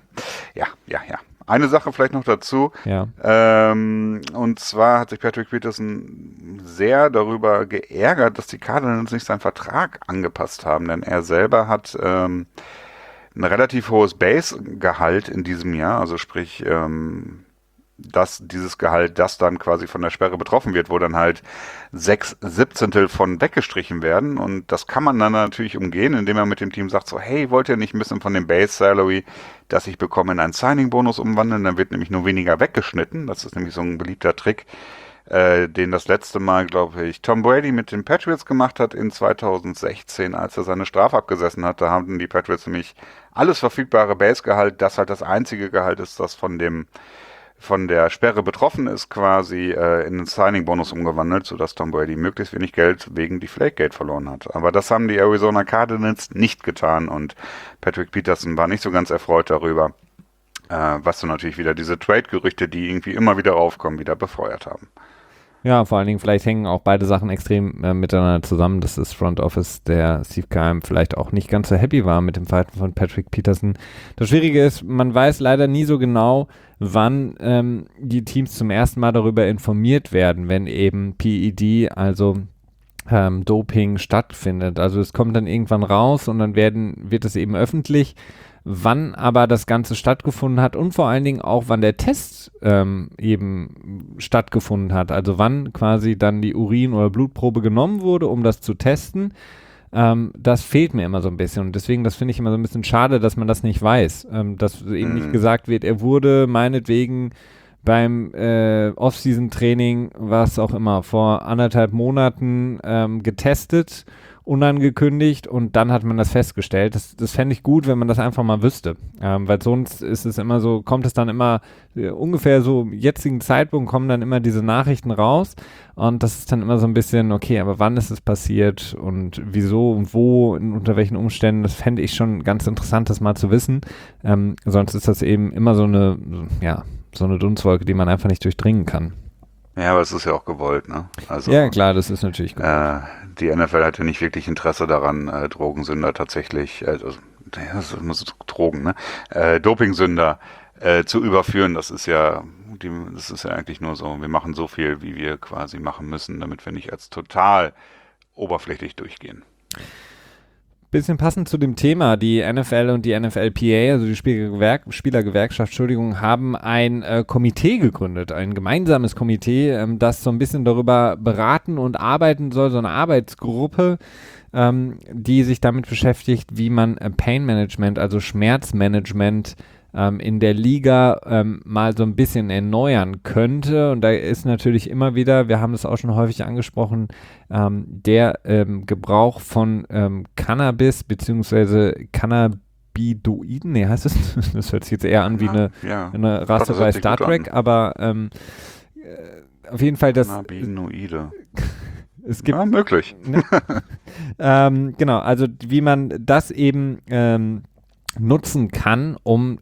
Eine Sache vielleicht noch dazu. Ja. Und zwar hat sich Patrick Peterson sehr darüber geärgert, dass die Cardinals nicht seinen Vertrag angepasst haben, denn er selber hat ein relativ hohes Base-Gehalt in diesem Jahr, also sprich dieses Gehalt, das dann quasi von der Sperre betroffen wird, wo dann halt 6/17 von weggestrichen werden und das kann man dann natürlich umgehen, indem man mit dem Team sagt so, hey, wollt ihr nicht ein bisschen von dem Base Salary, das ich bekomme, in einen Signing-Bonus umwandeln, dann wird nämlich nur weniger weggeschnitten, das ist nämlich so ein beliebter Trick, den das letzte Mal, glaube ich, Tom Brady mit den Patriots gemacht hat in 2016, als er seine Strafe abgesessen hat, da haben die Patriots nämlich alles verfügbare Base-Gehalt, das halt das einzige Gehalt ist, das von der Sperre betroffen ist, quasi in einen Signing-Bonus umgewandelt, sodass Tom Brady möglichst wenig Geld wegen Deflategate verloren hat. Aber das haben die Arizona Cardinals nicht getan und Patrick Peterson war nicht so ganz erfreut darüber, was dann natürlich wieder diese Trade-Gerüchte, die irgendwie immer wieder aufkommen, wieder befeuert haben. Ja, vor allen Dingen, vielleicht hängen auch beide Sachen extrem miteinander zusammen, dass das Front Office der Steve Keim vielleicht auch nicht ganz so happy war mit dem Verhalten von Patrick Peterson. Das Schwierige ist, man weiß leider nie so genau, wann die Teams zum ersten Mal darüber informiert werden, wenn eben PED, also Doping stattfindet. Also es kommt dann irgendwann raus und dann wird es eben öffentlich. wann aber das Ganze stattgefunden hat und vor allen Dingen auch, wann der Test eben stattgefunden hat. Also wann quasi dann die Urin- oder Blutprobe genommen wurde, um das zu testen. Das fehlt mir immer so ein bisschen und deswegen, das finde ich immer so ein bisschen schade, dass man das nicht weiß. Dass eben nicht gesagt wird, er wurde meinetwegen beim Off-Season-Training, was auch immer, vor 1,5 Monaten getestet, unangekündigt und dann hat man das festgestellt. Das fände ich gut, wenn man das einfach mal wüsste. Weil sonst ist es immer so, kommt es dann immer ungefähr so im jetzigen Zeitpunkt kommen dann immer diese Nachrichten raus und das ist dann immer so ein bisschen, okay, aber wann ist es passiert und wieso und wo, unter welchen Umständen, das fände ich schon ganz interessant, das mal zu wissen. Sonst ist das eben immer so eine Dunstwolke, die man einfach nicht durchdringen kann. Ja, aber es ist ja auch gewollt, ne? Also, ja, klar, das ist natürlich gewollt. Die NFL hat ja nicht wirklich Interesse daran, Drogensünder tatsächlich, das ist immer so Drogen, ne? Dopingsünder zu überführen. Das ist ja eigentlich nur so, wir machen so viel, wie wir quasi machen müssen, damit wir nicht als total oberflächlich durchgehen. Bisschen passend zu dem Thema, die NFL und die NFLPA, also die Spielergewerkschaft, haben ein Komitee gegründet, ein gemeinsames Komitee, das so ein bisschen darüber beraten und arbeiten soll, so eine Arbeitsgruppe, die sich damit beschäftigt, wie man Pain Management, also Schmerzmanagement in der Liga mal so ein bisschen erneuern könnte. Und da ist natürlich immer wieder, wir haben das auch schon häufig angesprochen, der Gebrauch von Cannabis bzw. Cannabidoiden, heißt es? Das hört sich jetzt eher an wie eine Rasse bei Star Trek, aber auf jeden Fall das... Cannabinoide. Es gibt... Ja, möglich. Ne? Genau, also wie man das eben... nutzen kann, um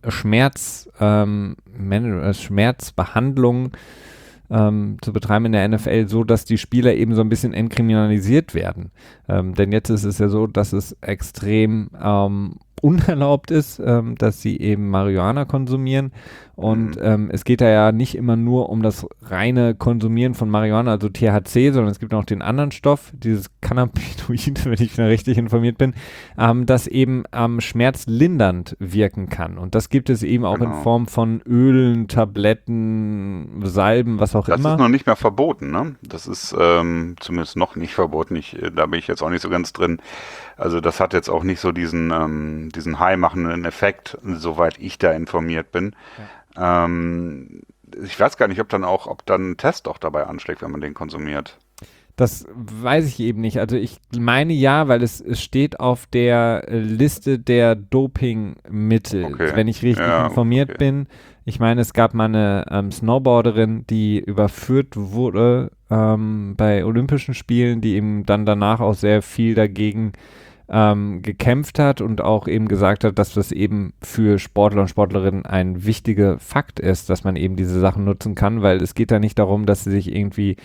Schmerzbehandlung zu betreiben in der NFL, so dass die Spieler eben so ein bisschen entkriminalisiert werden. Denn jetzt ist es ja so, dass es extrem unerlaubt ist, dass sie eben Marihuana konsumieren und es geht da ja nicht immer nur um das reine Konsumieren von Marihuana, also THC, sondern es gibt auch den anderen Stoff, dieses Cannabinoid, wenn ich richtig informiert bin, das eben schmerzlindernd wirken kann und das gibt es eben auch in Form von Ölen, Tabletten, Salben, was auch immer. Das ist noch nicht mehr verboten, ne? Das ist zumindest noch nicht verboten, da bin ich jetzt auch nicht so ganz drin. Also das hat jetzt auch nicht so diesen high-machenden Effekt, soweit ich da informiert bin. Ja. Ich weiß gar nicht, ob dann ein Test auch dabei anschlägt, wenn man den konsumiert. Das weiß ich eben nicht. Also ich meine ja, weil es steht auf der Liste der Dopingmittel, wenn ich richtig informiert bin. Ich meine, es gab mal eine Snowboarderin, die überführt wurde bei Olympischen Spielen, die eben dann danach auch sehr viel dagegen gekämpft hat und auch eben gesagt hat, dass das eben für Sportler und Sportlerinnen ein wichtiger Fakt ist, dass man eben diese Sachen nutzen kann, weil es geht da nicht darum, dass sie sich irgendwie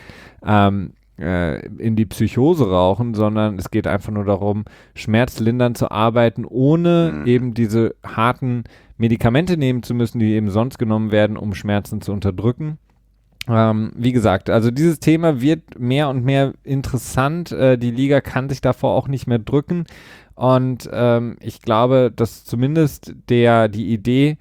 in die Psychose rauchen, sondern es geht einfach nur darum, schmerzlindernd zu arbeiten, ohne eben diese harten Medikamente nehmen zu müssen, die eben sonst genommen werden, um Schmerzen zu unterdrücken. Wie gesagt, also dieses Thema wird mehr und mehr interessant. Die Liga kann sich davor auch nicht mehr drücken. Und ich glaube, dass zumindest die Idee,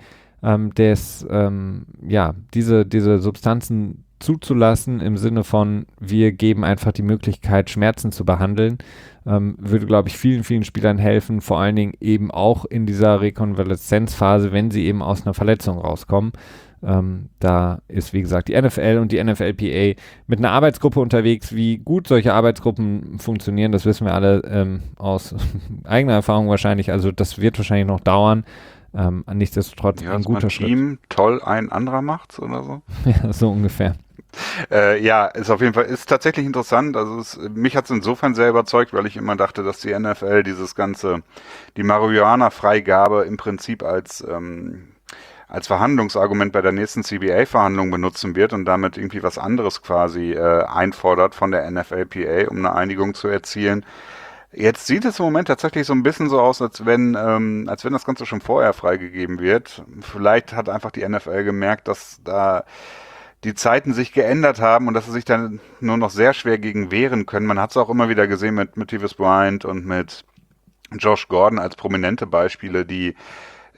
diese Substanzen zuzulassen im Sinne von, wir geben einfach die Möglichkeit, Schmerzen zu behandeln, würde, glaube ich, vielen, vielen Spielern helfen, vor allen Dingen eben auch in dieser Rekonvaleszenzphase, wenn sie eben aus einer Verletzung rauskommen. Da ist, wie gesagt, die NFL und die NFLPA mit einer Arbeitsgruppe unterwegs. Wie gut solche Arbeitsgruppen funktionieren, das wissen wir alle aus eigener Erfahrung wahrscheinlich. Also das wird wahrscheinlich noch dauern. Nichtsdestotrotz ein guter Schritt. Team toll, ein anderer macht's oder so? Ja, so ungefähr. Ist auf jeden Fall, ist tatsächlich interessant. Also mich hat es insofern sehr überzeugt, weil ich immer dachte, dass die NFL die Marihuana-Freigabe im Prinzip als Verhandlungsargument bei der nächsten CBA-Verhandlung benutzen wird und damit irgendwie was anderes quasi einfordert von der NFLPA, um eine Einigung zu erzielen. Jetzt sieht es im Moment tatsächlich so ein bisschen so aus, als wenn das Ganze schon vorher freigegeben wird. Vielleicht hat einfach die NFL gemerkt, dass da die Zeiten sich geändert haben und dass sie sich dann nur noch sehr schwer gegen wehren können. Man hat es auch immer wieder gesehen mit Martavis Bryant und mit Josh Gordon als prominente Beispiele, die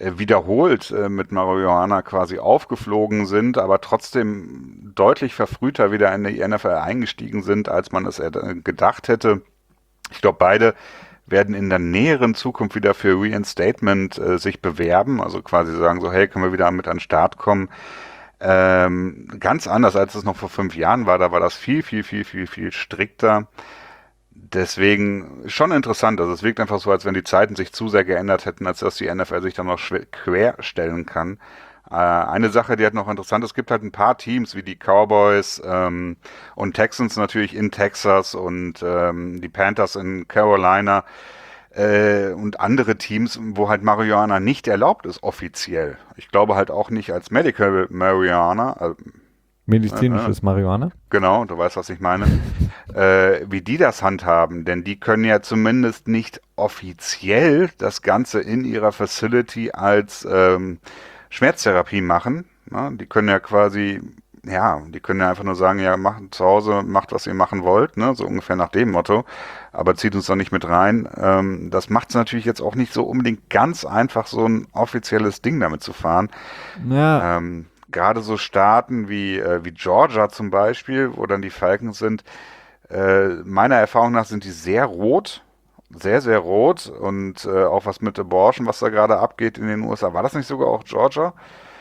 wiederholt mit Marihuana quasi aufgeflogen sind, aber trotzdem deutlich verfrühter wieder in die NFL eingestiegen sind, als man es gedacht hätte. Ich glaube, beide werden in der näheren Zukunft wieder für Reinstatement sich bewerben, also quasi sagen so, hey, können wir wieder mit an den Start kommen. Ganz anders, als es noch vor 5 Jahren war, da war das viel, viel, viel, viel, viel strikter. Deswegen schon interessant, also es wirkt einfach so, als wenn die Zeiten sich zu sehr geändert hätten, als dass die NFL sich dann noch quer stellen kann. Eine Sache, die halt noch interessant ist, es gibt halt ein paar Teams wie die Cowboys und Texans natürlich in Texas und die Panthers in Carolina und andere Teams, wo halt Marihuana nicht erlaubt ist offiziell. Ich glaube halt auch nicht als Medical Marihuana. Medizinisches Marihuana? Genau, du weißt, was ich meine. Wie die das handhaben, denn die können ja zumindest nicht offiziell das Ganze in ihrer Facility als Schmerztherapie machen. Na, die können ja quasi, die können ja einfach nur sagen, ja, macht zu Hause, macht, was ihr machen wollt, ne? So ungefähr nach dem Motto, aber zieht uns doch nicht mit rein. Das macht es natürlich jetzt auch nicht so unbedingt ganz einfach, so ein offizielles Ding damit zu fahren. Ja. Gerade so Staaten wie Georgia zum Beispiel, wo dann die Falcons sind, meiner Erfahrung nach sind die sehr rot, sehr, sehr rot und auch was mit Abortion, was da gerade abgeht in den USA. War das nicht sogar auch Georgia?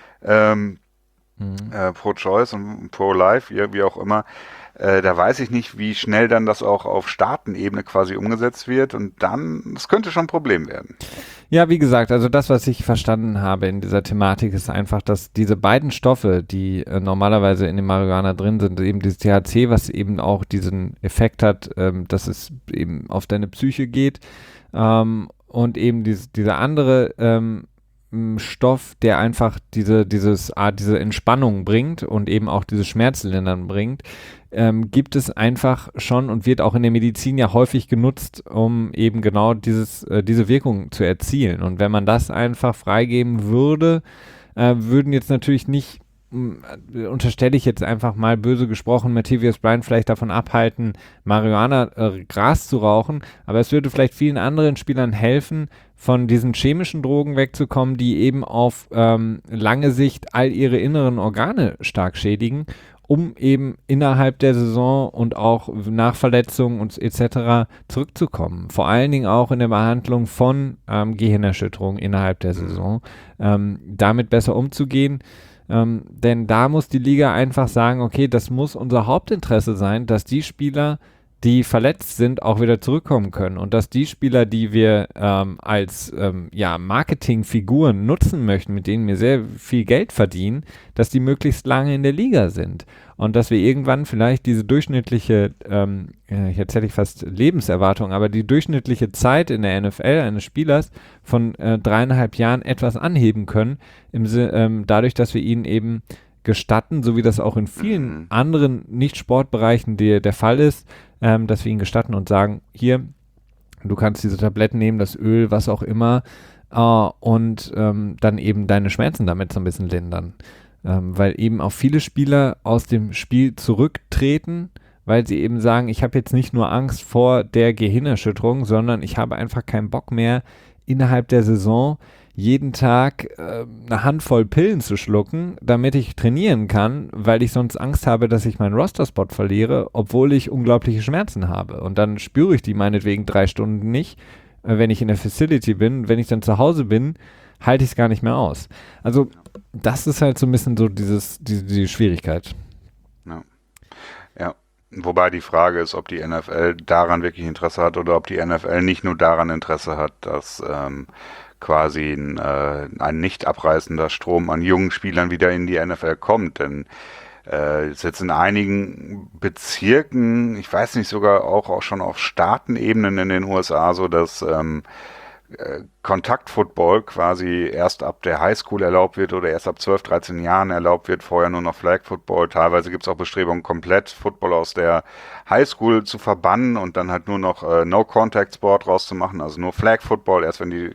Pro-Choice und Pro-Life, wie auch immer. Da weiß ich nicht, wie schnell dann das auch auf Staatenebene quasi umgesetzt wird und dann, das könnte schon ein Problem werden. Ja, wie gesagt, also das, was ich verstanden habe in dieser Thematik, ist einfach, dass diese beiden Stoffe, die normalerweise in dem Marihuana drin sind, eben dieses THC, was eben auch diesen Effekt hat, dass es eben auf deine Psyche geht, und eben dieser andere Stoff, der einfach diese Entspannung bringt und eben auch diese Schmerzlindern bringt, gibt es einfach schon und wird auch in der Medizin ja häufig genutzt, um eben genau diese Wirkung zu erzielen. Und wenn man das einfach freigeben würde, würden jetzt natürlich nicht, unterstelle ich jetzt einfach mal böse gesprochen, Matthews Bryant vielleicht davon abhalten, Marihuana-Gras zu rauchen, aber es würde vielleicht vielen anderen Spielern helfen, von diesen chemischen Drogen wegzukommen, die eben auf lange Sicht all ihre inneren Organe stark schädigen, um eben innerhalb der Saison und auch nach Verletzungen und etc. zurückzukommen. Vor allen Dingen auch in der Behandlung von Gehirnerschütterungen innerhalb der Saison, damit besser umzugehen. Denn da muss die Liga einfach sagen, okay, das muss unser Hauptinteresse sein, dass die Spieler, die verletzt sind, auch wieder zurückkommen können und dass die Spieler, die wir als Marketingfiguren nutzen möchten, mit denen wir sehr viel Geld verdienen, dass die möglichst lange in der Liga sind und dass wir irgendwann vielleicht diese durchschnittliche, jetzt hätte ich fast Lebenserwartung, aber die durchschnittliche Zeit in der NFL eines Spielers von 3,5 Jahren etwas anheben können, dadurch, dass wir ihnen eben gestatten, so wie das auch in vielen anderen Nicht-Sportbereichen der Fall ist, dass wir ihnen gestatten und sagen, hier, du kannst diese Tabletten nehmen, das Öl, was auch immer, und dann eben deine Schmerzen damit so ein bisschen lindern. Weil eben auch viele Spieler aus dem Spiel zurücktreten, weil sie eben sagen, ich habe jetzt nicht nur Angst vor der Gehirnerschütterung, sondern ich habe einfach keinen Bock mehr, innerhalb der Saison jeden Tag eine Handvoll Pillen zu schlucken, damit ich trainieren kann, weil ich sonst Angst habe, dass ich meinen Roster-Spot verliere, obwohl ich unglaubliche Schmerzen habe. Und dann spüre ich die meinetwegen 3 Stunden nicht, wenn ich in der Facility bin. Wenn ich dann zu Hause bin, halte ich es gar nicht mehr aus. Also das ist halt so ein bisschen so diese Schwierigkeit. Ja. Wobei die Frage ist, ob die NFL daran wirklich Interesse hat oder ob die NFL nicht nur daran Interesse hat, dass quasi ein nicht abreißender Strom an jungen Spielern wieder in die NFL kommt. Denn ist jetzt in einigen Bezirken, ich weiß nicht, sogar auch schon auf Staatenebenen in den USA so, dass Kontakt-Football quasi erst ab der Highschool erlaubt wird oder erst ab 12, 13 Jahren erlaubt wird, vorher nur noch Flag-Football. Teilweise gibt es auch Bestrebungen, komplett Football aus der Highschool zu verbannen und dann halt nur noch No-Contact-Sport rauszumachen, also nur Flag-Football, erst wenn die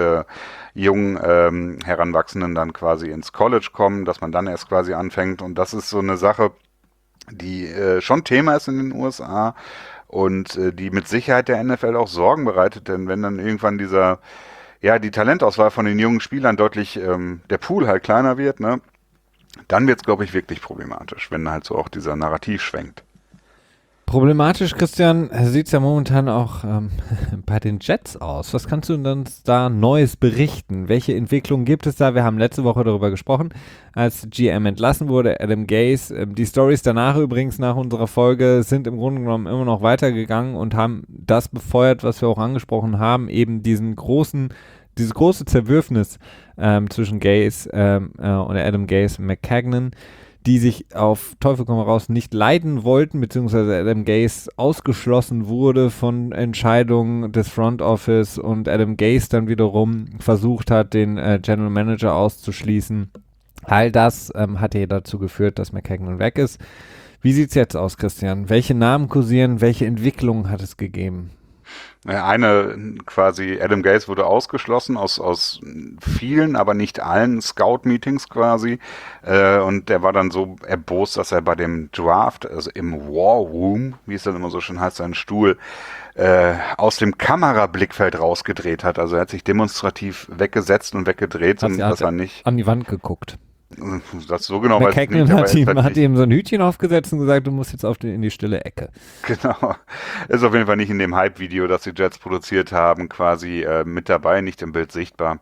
jungen Heranwachsenden dann quasi ins College kommen, dass man dann erst quasi anfängt. Und das ist so eine Sache, die schon Thema ist in den USA und die mit Sicherheit der NFL auch Sorgen bereitet, denn wenn dann irgendwann dieser ja, die Talentauswahl von den jungen Spielern deutlich, der Pool halt kleiner wird, ne? Dann wird es, glaube ich, wirklich problematisch, wenn halt so auch dieser Narrativ schwenkt. Problematisch, Christian, sieht es ja momentan auch bei den Jets aus. Was kannst du uns da Neues berichten? Welche Entwicklungen gibt es da? Wir haben letzte Woche darüber gesprochen, als GM entlassen wurde, Adam Gase. Die Stories danach übrigens, nach unserer Folge, sind im Grunde genommen immer noch weitergegangen und haben das befeuert, was wir auch angesprochen haben, eben dieses große Zerwürfnis zwischen Gase und Adam Gase und McCagnon, die sich auf Teufel komm raus nicht leiden wollten, beziehungsweise Adam Gase ausgeschlossen wurde von Entscheidungen des Front Office und Adam Gase dann wiederum versucht hat, den General Manager auszuschließen. All das hat ja dazu geführt, dass McCagnon weg ist. Wie sieht's jetzt aus, Christian? Welche Namen kursieren? Welche Entwicklungen hat es gegeben? Eine quasi, Adam Gase wurde ausgeschlossen aus vielen, aber nicht allen Scout-Meetings quasi. Und der war dann so erbost, dass er bei dem Draft, also im War Room, wie es dann immer so schön heißt, seinen Stuhl aus dem Kamerablickfeld rausgedreht hat. Also er hat sich demonstrativ weggesetzt und weggedreht, und dass er nicht an die Wand geguckt. Das so genau McCagnon hat ihm so ein Hütchen aufgesetzt und gesagt, du musst jetzt in die stille Ecke. Genau. Ist auf jeden Fall nicht in dem Hype-Video, das die Jets produziert haben, quasi mit dabei, nicht im Bild sichtbar.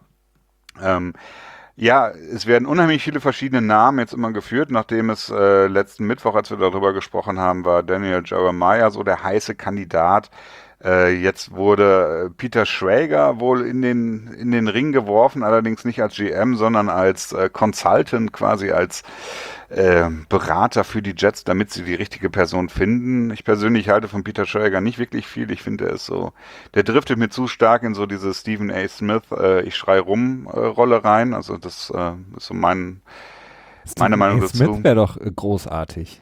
Ja, es werden unheimlich viele verschiedene Namen jetzt immer geführt. Nachdem es letzten Mittwoch, als wir darüber gesprochen haben, war Daniel Jeremiah so der heiße Kandidat. Jetzt wurde Peter Schrager wohl in den Ring geworfen, allerdings nicht als GM, sondern als Consultant, quasi als Berater für die Jets, damit sie die richtige Person finden. Ich persönlich halte von Peter Schrager nicht wirklich viel. Ich finde, der driftet mir zu stark in so diese Stephen A. Smith, ich schrei rum Rolle rein. Also das ist so meine Meinung dazu. Smith wäre doch großartig.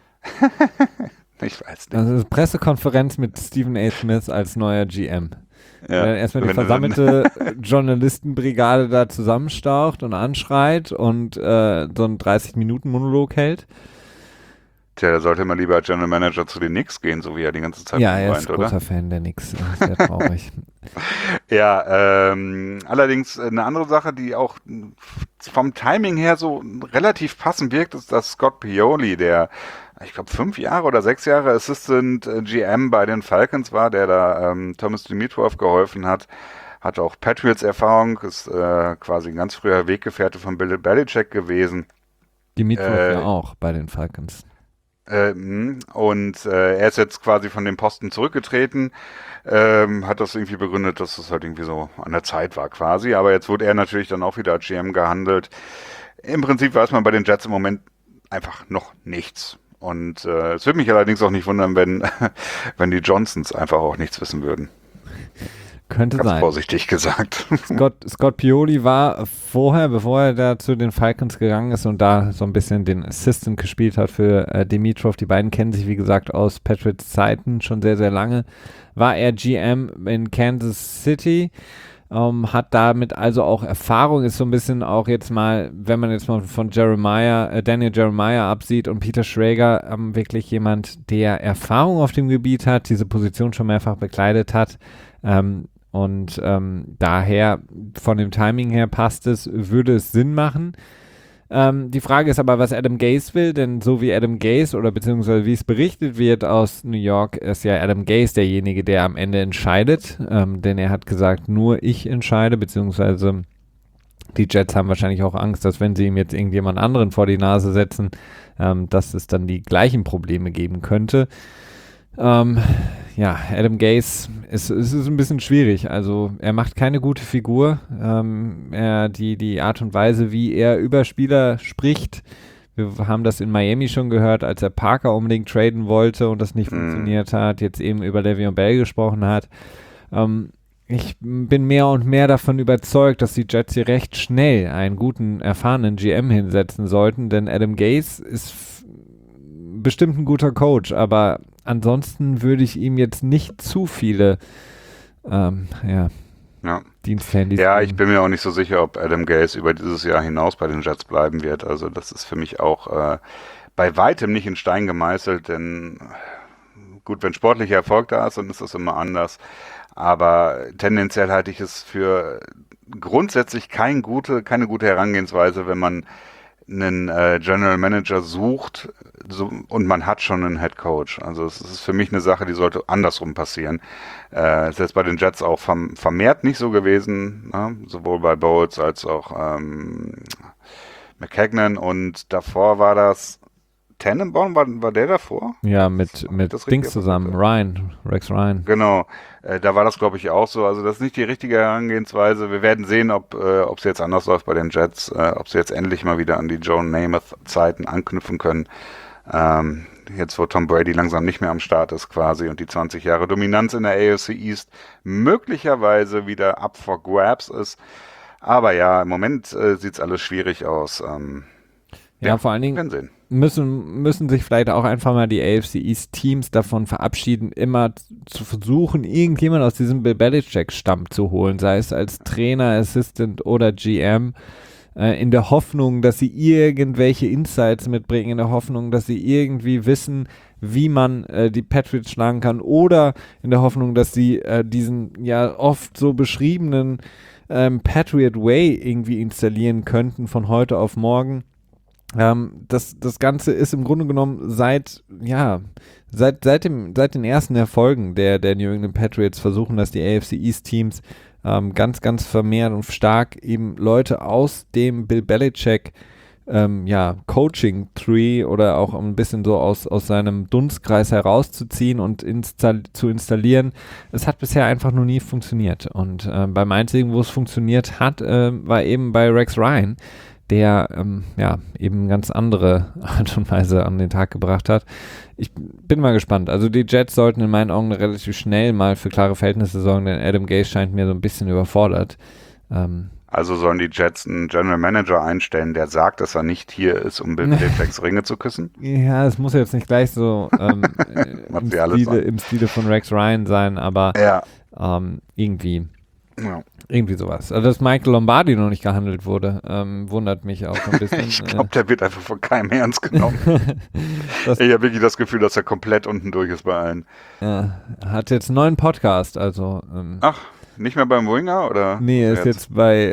Ich weiß nicht. Also Pressekonferenz mit Stephen A. Smith als neuer GM. Ja. Wenn er erstmal die versammelte Journalistenbrigade da zusammenstaucht und anschreit und so einen 30-Minuten-Monolog hält. Tja, der sollte mal lieber als General Manager zu den Knicks gehen, so wie er die ganze Zeit ja, er ist oder? Großer Fan der Knicks. Sehr traurig. Ja, allerdings eine andere Sache, die auch vom Timing her so relativ passend wirkt, ist, dass Scott Pioli, der, ich glaube, 5 Jahre oder 6 Jahre Assistant GM bei den Falcons war, der da Thomas Dimitroff geholfen hat auch Patriots-Erfahrung, ist quasi ein ganz früher Weggefährte von Bill Belichick gewesen. Dimitroff ja auch bei den Falcons. Und er ist jetzt quasi von dem Posten zurückgetreten, hat das irgendwie begründet, dass das halt irgendwie so an der Zeit war quasi, aber jetzt wurde er natürlich dann auch wieder als GM gehandelt. Im Prinzip weiß man bei den Jets im Moment einfach noch nichts. Und es würde mich allerdings auch nicht wundern, wenn die Johnsons einfach auch nichts wissen würden. Könnte Ganz sein. Vorsichtig gesagt. Scott Pioli war vorher, bevor er da zu den Falcons gegangen ist und da so ein bisschen den Assistant gespielt hat für Dimitroff. Die beiden kennen sich, wie gesagt, aus Patriots Zeiten schon sehr, sehr lange. War er GM in Kansas City, hat damit also auch Erfahrung, ist so ein bisschen auch jetzt mal, wenn man jetzt mal von Daniel Jeremiah absieht und Peter Schrager, wirklich jemand, der Erfahrung auf dem Gebiet hat, diese Position schon mehrfach bekleidet hat. Und daher, von dem Timing her passt es, würde es Sinn machen. Die Frage ist aber, was Adam Gase will, denn so wie Adam Gase oder beziehungsweise wie es berichtet wird aus New York, ist ja Adam Gase derjenige, der am Ende entscheidet, denn er hat gesagt, nur ich entscheide, beziehungsweise die Jets haben wahrscheinlich auch Angst, dass wenn sie ihm jetzt irgendjemand anderen vor die Nase setzen, dass es dann die gleichen Probleme geben könnte. Ja, Adam Gase ist ein bisschen schwierig. Also er macht keine gute Figur. Die Art und Weise, wie er über Spieler spricht, wir haben das in Miami schon gehört, als er Parker unbedingt traden wollte und das nicht funktioniert hat, jetzt eben über Le'Veon Bell gesprochen hat. Ich bin mehr und mehr davon überzeugt, dass die Jets hier recht schnell einen guten, erfahrenen GM hinsetzen sollten, denn Adam Gase ist bestimmt ein guter Coach, aber ansonsten würde ich ihm jetzt nicht zu viele Diensthandys. Ja, ich bin mir auch nicht so sicher, ob Adam Gase über dieses Jahr hinaus bei den Jets bleiben wird. Also das ist für mich auch bei weitem nicht in Stein gemeißelt, denn gut, wenn sportlicher Erfolg da ist, dann ist das immer anders. Aber tendenziell halte ich es für grundsätzlich keine gute Herangehensweise, wenn man einen General Manager sucht und man hat schon einen Head Coach. Also es ist für mich eine Sache, die sollte andersrum passieren. Ist jetzt bei den Jets auch vermehrt nicht so gewesen, ne? Sowohl bei Bowles als auch McCagnon, und davor war das Tannenbaum, war der davor? Ja, mit Dings zusammen, Rex Ryan. Genau, da war das, glaube ich, auch so. Also das ist nicht die richtige Herangehensweise. Wir werden sehen, ob es jetzt anders läuft bei den Jets, ob sie jetzt endlich mal wieder an die Joe Namath-Zeiten anknüpfen können. Jetzt, wo Tom Brady langsam nicht mehr am Start ist quasi und die 20 Jahre Dominanz in der AFC East möglicherweise wieder up for grabs ist. Aber ja, im Moment sieht es alles schwierig aus. Ja, vor allen Dingen müssen sich vielleicht auch einfach mal die AFC East Teams davon verabschieden, immer zu versuchen, irgendjemand aus diesem Bill Belichick-Stamm zu holen, sei es als Trainer, Assistant oder GM, in der Hoffnung, dass sie irgendwelche Insights mitbringen, in der Hoffnung, dass sie irgendwie wissen, wie man die Patriots schlagen kann, oder in der Hoffnung, dass sie diesen ja oft so beschriebenen Patriot Way irgendwie installieren könnten von heute auf morgen. Das Ganze ist im Grunde genommen seit den ersten Erfolgen der New England Patriots versuchen, dass die AFC East Teams ganz, ganz vermehrt und stark eben Leute aus dem Bill Belichick Coaching Tree oder auch ein bisschen so aus seinem Dunstkreis herauszuziehen und zu installieren. Es hat bisher einfach noch nie funktioniert. Und beim einzigen, wo es funktioniert hat, war eben bei Rex Ryan, der eben ganz andere Art und Weise an den Tag gebracht hat. Ich bin mal gespannt. Also die Jets sollten in meinen Augen relativ schnell mal für klare Verhältnisse sorgen, denn Adam Gase scheint mir so ein bisschen überfordert. Also sollen die Jets einen General Manager einstellen, der sagt, dass er nicht hier ist, um Bill Belichicks Ringe zu küssen? Ja, es muss jetzt nicht gleich so im Stile von Rex Ryan sein, aber irgendwie sowas. Also, dass Michael Lombardi noch nicht gehandelt wurde, wundert mich auch ein bisschen. Ich glaube, der wird einfach von keinem ernst genommen. Ich habe wirklich das Gefühl, dass er komplett unten durch ist bei allen. Ja, hat jetzt einen neuen Podcast, also. Ach, nicht mehr beim Winger, oder? Nee, er ist jetzt bei,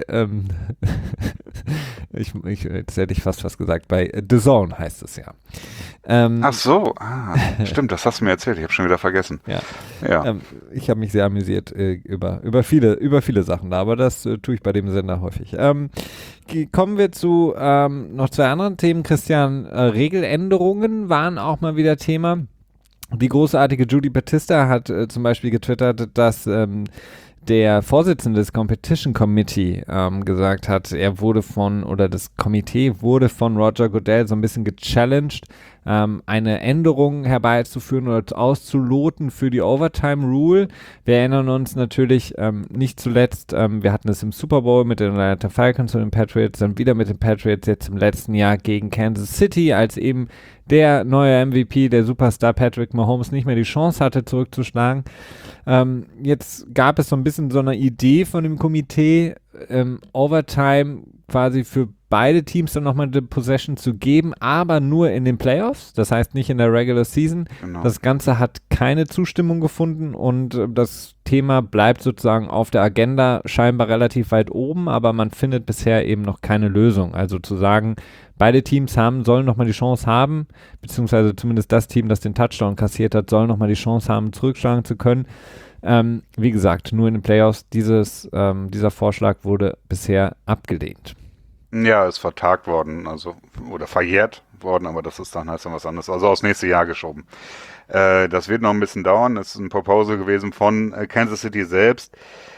jetzt hätte ich fast was gesagt, bei The Zone heißt es ja. Ach so, stimmt, das hast du mir erzählt, ich habe schon wieder vergessen. Ja. Ich habe mich sehr amüsiert über viele Sachen da, aber das tue ich bei dem Sender häufig. Kommen wir zu noch zwei anderen Themen, Christian. Regeländerungen waren auch mal wieder Thema. Die großartige Judy Battista hat zum Beispiel getwittert, dass der Vorsitzende des Competition Committee gesagt hat, das Komitee wurde von Roger Goodell so ein bisschen gechallenged, eine Änderung herbeizuführen oder auszuloten für die Overtime Rule. Wir erinnern uns natürlich nicht zuletzt, wir hatten es im Super Bowl mit den Atlanta Falcons und den Patriots, dann wieder mit den Patriots jetzt im letzten Jahr gegen Kansas City, als eben der neue MVP, der Superstar Patrick Mahomes, nicht mehr die Chance hatte, zurückzuschlagen. Jetzt gab es so ein bisschen so eine Idee von dem Komitee, Overtime quasi für beide Teams dann nochmal eine Possession zu geben, aber nur in den Playoffs, das heißt nicht in der Regular Season. Genau. Das Ganze hat keine Zustimmung gefunden und das Thema bleibt sozusagen auf der Agenda scheinbar relativ weit oben, aber man findet bisher eben noch keine Lösung. Also zu sagen, beide Teams sollen nochmal die Chance haben, beziehungsweise zumindest das Team, das den Touchdown kassiert hat, soll nochmal die Chance haben, zurückschlagen zu können. Wie gesagt, nur in den Playoffs. Dieser Vorschlag wurde bisher abgelehnt. Ja, ist vertagt worden, oder verjährt worden, aber das ist dann heißt dann was anderes. Also aufs nächste Jahr geschoben. Das wird noch ein bisschen dauern. Das ist ein Proposal gewesen von Kansas City selbst.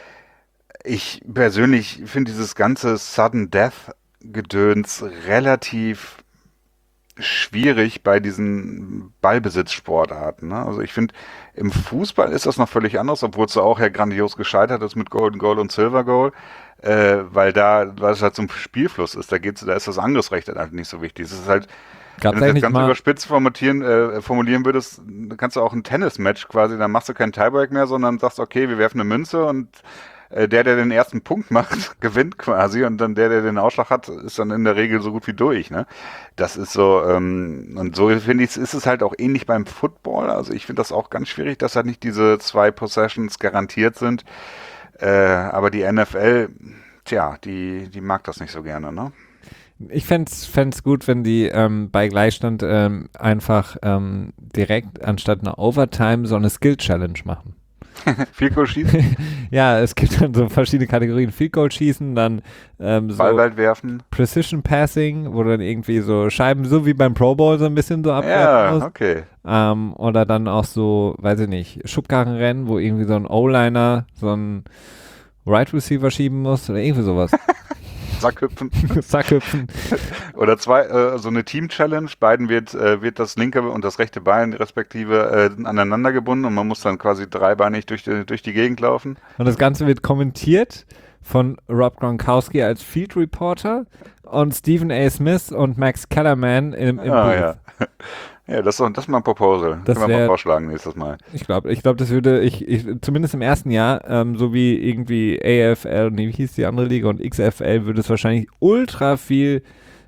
Ich persönlich finde dieses ganze Sudden Death Gedöns relativ schwierig bei diesen Ballbesitzsportarten. Ne? Also ich finde, im Fußball ist das noch völlig anders, obwohl es da auch ja grandios gescheitert ist mit Golden Goal und Silver Goal, weil es halt zum Spielfluss ist. Da ist das Angriffsrecht halt nicht so wichtig. Es ist halt, wenn du das ganz überspitzt formulieren würdest, kannst du auch ein Tennismatch quasi, dann machst du keinen Tiebreak mehr, sondern sagst, okay, wir werfen eine Münze und der den ersten Punkt macht, gewinnt quasi, und dann der den Ausschlag hat, ist dann in der Regel so gut wie durch, ne? Das ist so, und so finde ich, ist es halt auch ähnlich beim Football. Also ich finde das auch ganz schwierig, dass halt nicht diese 2 Possessions garantiert sind. Aber die NFL die mag das nicht so gerne, ne? Ich fänd's gut, wenn die bei Gleichstand einfach direkt anstatt einer Overtime so eine Skill-Challenge machen. Field Goal schießen? Ja, es gibt dann so verschiedene Kategorien. Field Goal schießen, dann so Ball werfen. Precision Passing, wo du dann irgendwie so Scheiben, so wie beim Pro Bowl so ein bisschen so abwerfen Ja, musst. okay. Oder dann auch so, weiß ich nicht, Schubkarrenrennen, wo irgendwie so ein O-Liner so ein Right Receiver schieben muss oder irgendwie sowas. Sackhüpfen. Sackhüpfen. Oder so eine Team-Challenge. Beiden wird das linke und das rechte Bein respektive aneinander gebunden und man muss dann quasi dreibeinig durch die Gegend laufen. Und das Ganze wird kommentiert von Rob Gronkowski als Field Reporter und Stephen A. Smith und Max Kellerman im Booth. Ja. Ja, das ist mal ein Proposal. Das können wir mal vorschlagen nächstes Mal. Ich glaube, das würde ich zumindest im ersten Jahr, so wie irgendwie AFL, nee, wie hieß die andere Liga und XFL, würde es wahrscheinlich ultra viel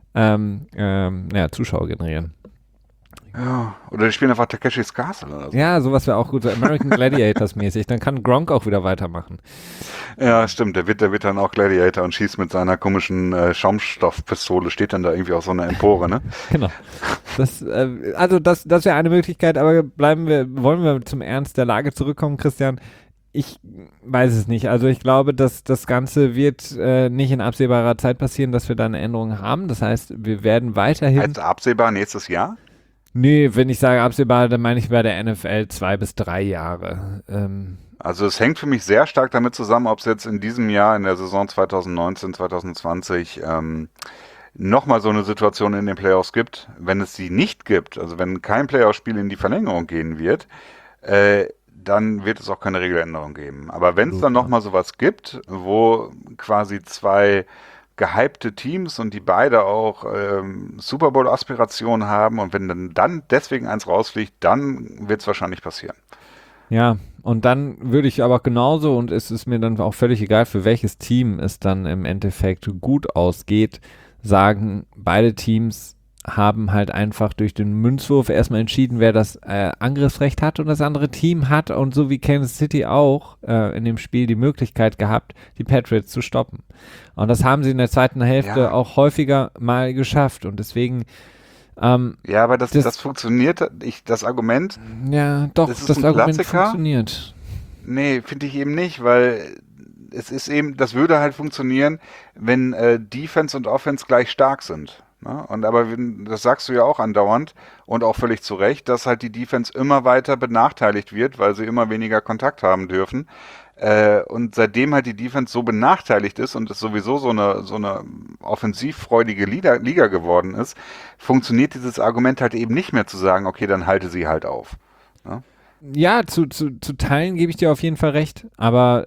Zuschauer generieren. Ja, oder die spielen einfach Takeshis Castle oder so. Ja, sowas wäre auch gut, so American Gladiators mäßig. Dann kann Gronk auch wieder weitermachen. Ja, stimmt. Der wird dann auch Gladiator und schießt mit seiner komischen Schaumstoffpistole, steht dann da irgendwie auf so einer Empore, ne? Genau. Das wäre eine Möglichkeit, aber wollen wir zum Ernst der Lage zurückkommen, Christian? Ich weiß es nicht. Also ich glaube, dass das Ganze wird nicht in absehbarer Zeit passieren, dass wir da eine Änderung haben. Das heißt, wir werden weiterhin... Als absehbar nächstes Jahr? Nee, wenn ich sage absehbar, dann meine ich bei der NFL 2 bis 3 Jahre. Also es hängt für mich sehr stark damit zusammen, ob es jetzt in diesem Jahr, in der Saison 2019, 2020, nochmal so eine Situation in den Playoffs gibt. Wenn es sie nicht gibt, also wenn kein Playoff-Spiel in die Verlängerung gehen wird, dann wird es auch keine Regeländerung geben. Aber wenn es dann nochmal sowas gibt, wo quasi zwei gehypte Teams und die beide auch Super Bowl-Aspirationen haben und wenn dann deswegen eins rausfliegt, dann wird es wahrscheinlich passieren. Ja, und dann würde ich aber genauso, und es ist mir dann auch völlig egal, für welches Team es dann im Endeffekt gut ausgeht, sagen, beide Teams haben halt einfach durch den Münzwurf erstmal entschieden, wer das Angriffsrecht hat und das andere Team hat und so wie Kansas City auch in dem Spiel die Möglichkeit gehabt, die Patriots zu stoppen. Und das haben sie in der zweiten Hälfte auch häufiger mal geschafft und deswegen ja, aber das funktioniert, das Argument. Ja, doch, das Argument funktioniert. Nee, finde ich eben nicht, weil es ist eben, das würde halt funktionieren, wenn Defense und Offense gleich stark sind. Ne? Aber das sagst du ja auch andauernd und auch völlig zu Recht, dass halt die Defense immer weiter benachteiligt wird, weil sie immer weniger Kontakt haben dürfen. Und seitdem halt die Defense so benachteiligt ist und es sowieso so eine offensivfreudige Liga geworden ist, funktioniert dieses Argument halt eben nicht mehr zu sagen, okay, dann halte sie halt auf. Ne? Ja, zu Teilen gebe ich dir auf jeden Fall recht, aber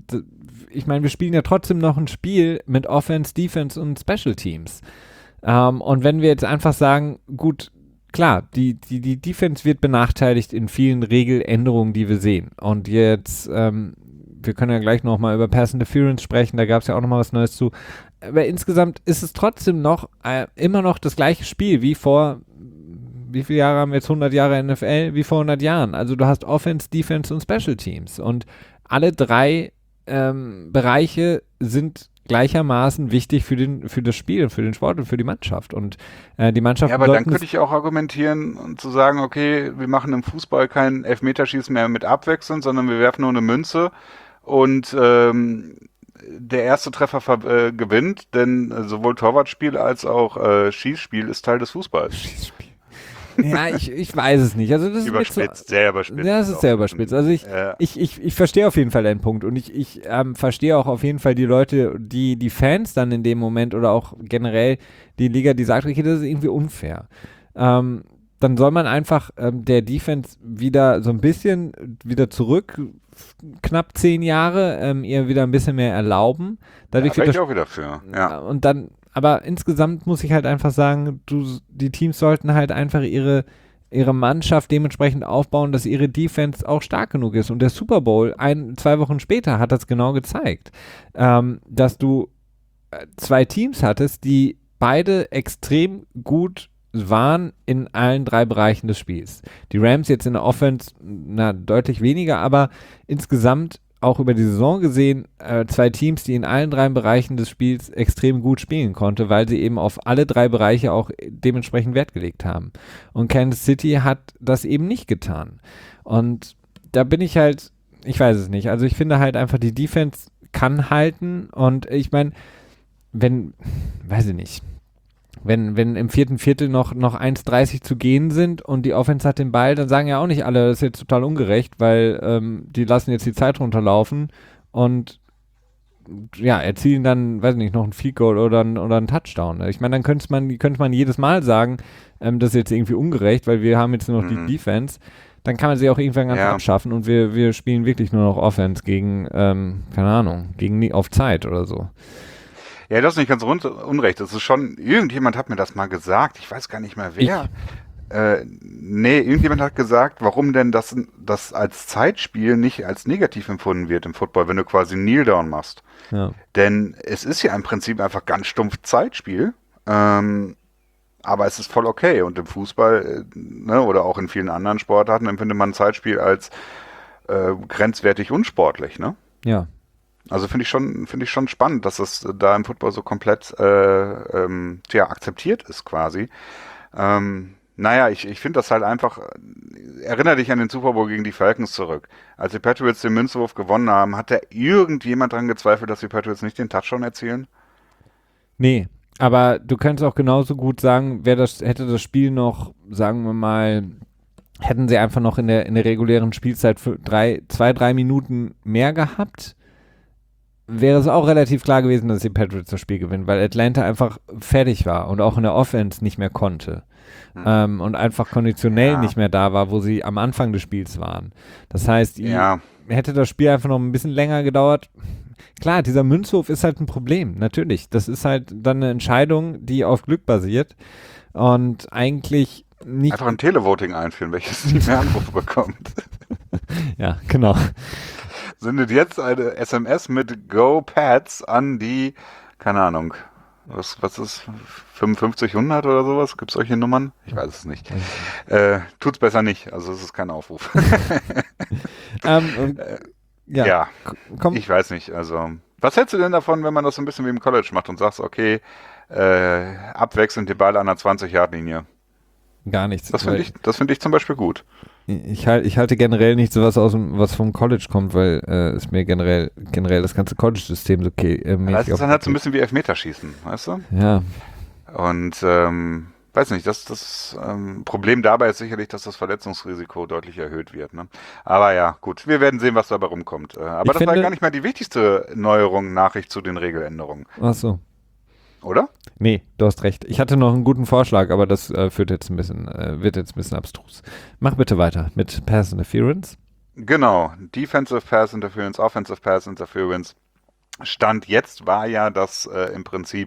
ich meine, wir spielen ja trotzdem noch ein Spiel mit Offense, Defense und Special Teams. Und wenn wir jetzt einfach sagen, gut, klar, die Defense wird benachteiligt in vielen Regeländerungen, die wir sehen. Und jetzt wir können ja gleich nochmal über Pass Interference sprechen, da gab es ja auch nochmal was Neues zu. Aber insgesamt ist es trotzdem noch immer noch das gleiche Spiel wie vor, wie viele Jahre haben wir jetzt, 100 Jahre NFL, wie vor 100 Jahren. Also du hast Offense, Defense und Special Teams und alle drei Bereiche sind gleichermaßen wichtig für das Spiel, für den Sport und für die Mannschaft. Und die Mannschaft. Ja, aber dann könnte ich auch argumentieren und zu sagen, okay, wir machen im Fußball kein Elfmeterschießen mehr mit abwechselnd, sondern wir werfen nur eine Münze und der erste Treffer gewinnt, denn sowohl Torwartspiel als auch Schießspiel ist Teil des Fußballs. Schießspiel. Ja, ich weiß es nicht. Also das ist sehr überspitzt. Ja, das ist sehr überspitzt. Also ich verstehe auf jeden Fall deinen Punkt und ich verstehe auch auf jeden Fall die Leute, die Fans dann in dem Moment oder auch generell die Liga, die sagt, okay, das ist irgendwie unfair. Dann soll man einfach der Defense wieder so ein bisschen wieder zurück, knapp 10 Jahre, ihr wieder ein bisschen mehr erlauben. Dadurch wäre ich auch wieder für. Ja. Und dann aber insgesamt muss ich halt einfach sagen, die Teams sollten halt einfach ihre Mannschaft dementsprechend aufbauen, dass ihre Defense auch stark genug ist. Und der Super Bowl 2 Wochen später hat das genau gezeigt, dass du 2 Teams hattest, die beide extrem gut waren in allen 3 Bereichen des Spiels. Die Rams jetzt in der Offense, deutlich weniger, aber insgesamt auch über die Saison gesehen, zwei Teams, die in allen 3 Bereichen des Spiels extrem gut spielen konnte, weil sie eben auf alle 3 Bereiche auch dementsprechend Wert gelegt haben. Und Kansas City hat das eben nicht getan. Und da bin ich halt, ich weiß es nicht, also ich finde halt einfach, die Defense kann halten und ich meine, weiß ich nicht, wenn im 4. Viertel noch 1,30 zu gehen sind und die Offense hat den Ball, dann sagen ja auch nicht alle, das ist jetzt total ungerecht, weil die lassen jetzt die Zeit runterlaufen und ja, erzielen dann, weiß ich nicht, noch ein Field Goal oder einen Touchdown. Ich meine, dann könnte man jedes Mal sagen, das ist jetzt irgendwie ungerecht, weil wir haben jetzt nur noch die Defense. Dann kann man sie auch irgendwann ganz abschaffen und wir spielen wirklich nur noch Offense gegen, keine Ahnung, auf Zeit oder so. Ja, das ist nicht ganz unrecht. Das ist schon, irgendjemand hat mir das mal gesagt. Ich weiß gar nicht mehr wer. Irgendjemand hat gesagt, warum denn das als Zeitspiel nicht als negativ empfunden wird im Football, wenn du quasi Kneel Down machst. Ja. Denn es ist ja im Prinzip einfach ganz stumpf Zeitspiel. Aber es ist voll okay. Und im Fußball, oder auch in vielen anderen Sportarten empfindet man Zeitspiel als grenzwertig unsportlich, ne? Ja. Also finde ich schon spannend, dass das da im Football so komplett akzeptiert ist quasi. Ich finde das halt einfach, erinnere dich an den Super Bowl gegen die Falcons zurück. Als die Patriots den Münzwurf gewonnen haben, hat da irgendjemand dran gezweifelt, dass die Patriots nicht den Touchdown erzielen? Nee, aber du könntest auch genauso gut sagen, hätte das Spiel noch, sagen wir mal, hätten sie einfach noch in der regulären Spielzeit für 2-3 Minuten mehr gehabt, wäre es auch relativ klar gewesen, dass die Patriots das Spiel gewinnen, weil Atlanta einfach fertig war und auch in der Offense nicht mehr konnte. Und einfach konditionell nicht mehr da war, wo sie am Anfang des Spiels waren. Das heißt, hätte das Spiel einfach noch ein bisschen länger gedauert. Klar, dieser Münzwurf ist halt ein Problem, natürlich. Das ist halt dann eine Entscheidung, die auf Glück basiert und eigentlich nicht... Einfach ein Televoting einführen, welches Team mehr Anrufe bekommt. Ja, genau. Sendet jetzt eine SMS mit Go Pats an die, keine Ahnung, was ist 5500 oder sowas? Gibt es solche Nummern? Ich weiß es nicht. Tut's besser nicht, also es ist kein Aufruf. Ich weiß nicht, also was hältst du denn davon, wenn man das so ein bisschen wie im College macht und sagst, okay, abwechselnd die Ball an der 20-Yard-Linie? Gar nichts. Das finde ich zum Beispiel gut. Ich halte generell nicht sowas was vom College kommt, weil es mir generell das ganze College-System so okay. Das ist dann halt so ein bisschen wie Elfmeterschießen, weißt du? Ja. Und weiß nicht, das Problem dabei ist sicherlich, dass das Verletzungsrisiko deutlich erhöht wird. Ne? Aber ja, gut, wir werden sehen, was dabei rumkommt. Aber das war gar nicht mal die wichtigste Nachricht zu den Regeländerungen. Ach so. Oder? Nee, du hast recht. Ich hatte noch einen guten Vorschlag, aber das wird jetzt ein bisschen abstrus. Mach bitte weiter mit Pass Interference. Genau, Defensive Pass Interference, Offensive Pass Interference. Stand jetzt war ja, dass im Prinzip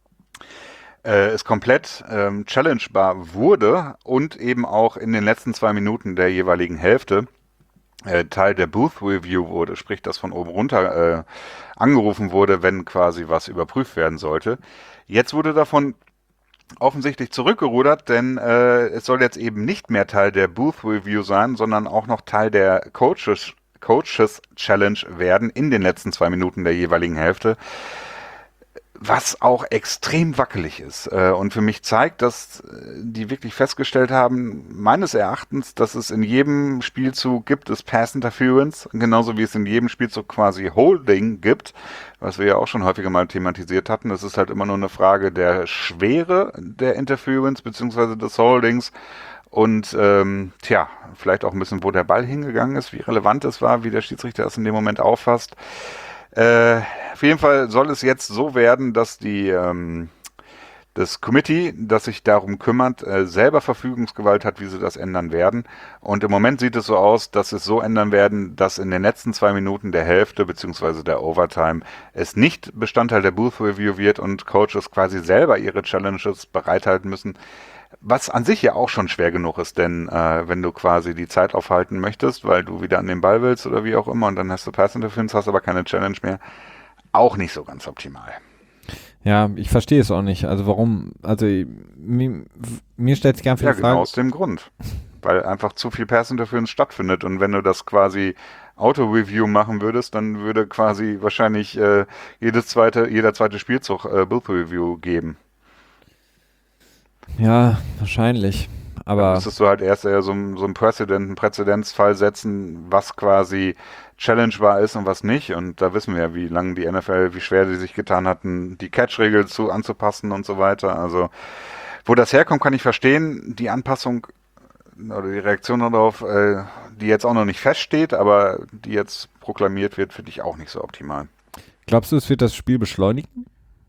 es komplett challengebar wurde und eben auch in den letzten 2 Minuten der jeweiligen Hälfte Teil der Booth Review wurde, sprich, dass von oben runter angerufen wurde, wenn quasi was überprüft werden sollte. Jetzt wurde davon offensichtlich zurückgerudert, denn es soll jetzt eben nicht mehr Teil der Booth Review sein, sondern auch noch Teil der Coaches Challenge werden in den letzten 2 Minuten der jeweiligen Hälfte. Was auch extrem wackelig ist und für mich zeigt, dass die wirklich festgestellt haben, meines Erachtens, dass es in jedem Spielzug gibt es Pass Interference, genauso wie es in jedem Spielzug quasi Holding gibt, was wir ja auch schon häufiger mal thematisiert hatten. Es ist halt immer nur eine Frage der Schwere der Interference beziehungsweise des Holdings und vielleicht auch ein bisschen, wo der Ball hingegangen ist, wie relevant es war, wie der Schiedsrichter es in dem Moment auffasst. Auf jeden Fall soll es jetzt so werden, dass das Committee, das sich darum kümmert, selber Verfügungsgewalt hat, wie sie das ändern werden. Und im Moment sieht es so aus, dass sie es so ändern werden, dass in den letzten 2 Minuten der Hälfte bzw. der Overtime es nicht Bestandteil der Booth Review wird und Coaches quasi selber ihre Challenges bereithalten müssen. Was an sich ja auch schon schwer genug ist, denn wenn du quasi die Zeit aufhalten möchtest, weil du wieder an den Ball willst oder wie auch immer und dann hast du Pass Interference, hast aber keine Challenge mehr, auch nicht so ganz optimal. Ja, ich verstehe es auch nicht. Also warum, also mir stellt sich gerne die Frage. Ja, genau aus dem Grund. weil einfach zu viel Pass-Interference stattfindet. Und wenn du das quasi Auto-Review machen würdest, dann würde quasi wahrscheinlich jeder zweite Spielzug Build-Review geben. Ja, wahrscheinlich. Dann Aber müsstest du halt erst eher so einen Präzedenzfall setzen, was quasi challengebar ist und was nicht. Und da wissen wir ja, wie lange die NFL, wie schwer sie sich getan hatten, die Catch-Regel anzupassen und so weiter. Also, wo das herkommt, kann ich verstehen. Die Anpassung oder die Reaktion darauf, die jetzt auch noch nicht feststeht, aber die jetzt proklamiert wird, finde ich auch nicht so optimal. glaubst du, es wird das Spiel beschleunigen?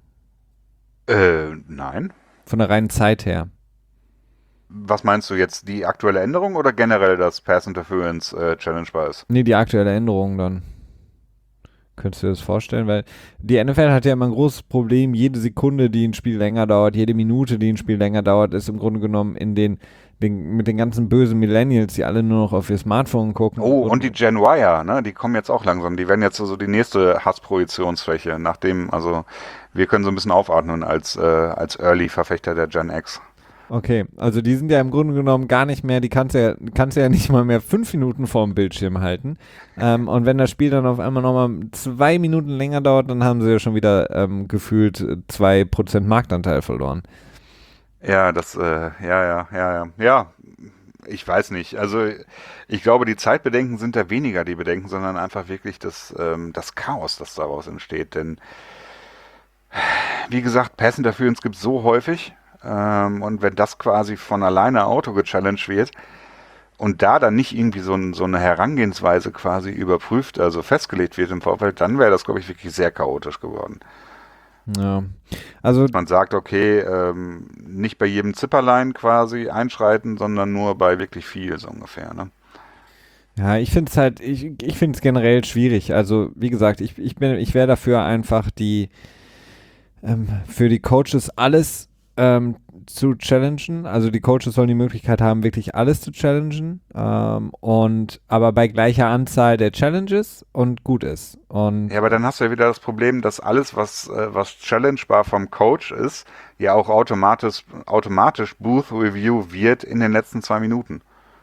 Nein. Von der reinen Zeit her. Was meinst du jetzt, die aktuelle Änderung oder generell, dass Pass Interference challengebar ist? Nee, die aktuelle Änderung dann. Könntest du dir das vorstellen? Weil die NFL hat ja immer ein großes Problem. Jede Sekunde, die ein Spiel länger dauert, jede Minute, die ein Spiel länger dauert, ist im Grunde genommen mit den ganzen bösen Millennials, die alle nur noch auf ihr Smartphone gucken. Oh, und die Gen Y, ne, die kommen jetzt auch langsam. Die werden jetzt so die nächste Hassprojektionsfläche, nachdem, also wir können so ein bisschen aufatmen als Early-Verfechter der Gen X. Okay, also die sind ja im Grunde genommen gar nicht mehr, die kannst du ja nicht mal mehr 5 Minuten vorm Bildschirm halten. Und wenn das Spiel dann auf einmal nochmal 2 Minuten länger dauert, dann haben sie ja schon wieder gefühlt 2% Marktanteil verloren. Ja, ja, ich weiß nicht. Also ich glaube, die Zeitbedenken sind da weniger die Bedenken, sondern einfach wirklich das Chaos, das daraus entsteht. Denn, wie gesagt, Pass Interference gibt es so häufig. Und wenn das quasi von alleine Auto gechallenged wird und da dann nicht irgendwie so eine Herangehensweise quasi überprüft, also festgelegt wird im Vorfeld, dann wäre das, glaube ich, wirklich sehr chaotisch geworden. Ja, also Man sagt, okay, nicht bei jedem Zipperlein quasi einschreiten, sondern nur bei wirklich viel, so ungefähr, ne? ja, ich finde es halt, ich finde es generell schwierig. Also wie gesagt, ich wäre dafür einfach für die Coaches alles zu challengen. Also die Coaches sollen die Möglichkeit haben, wirklich alles zu challengen. Aber bei gleicher Anzahl der Challenges und gut ist. Und Ja, aber dann hast du ja wieder das Problem, dass alles, was challengebar vom Coach ist, ja auch automatisch Booth Review wird in den letzten 2 Minuten.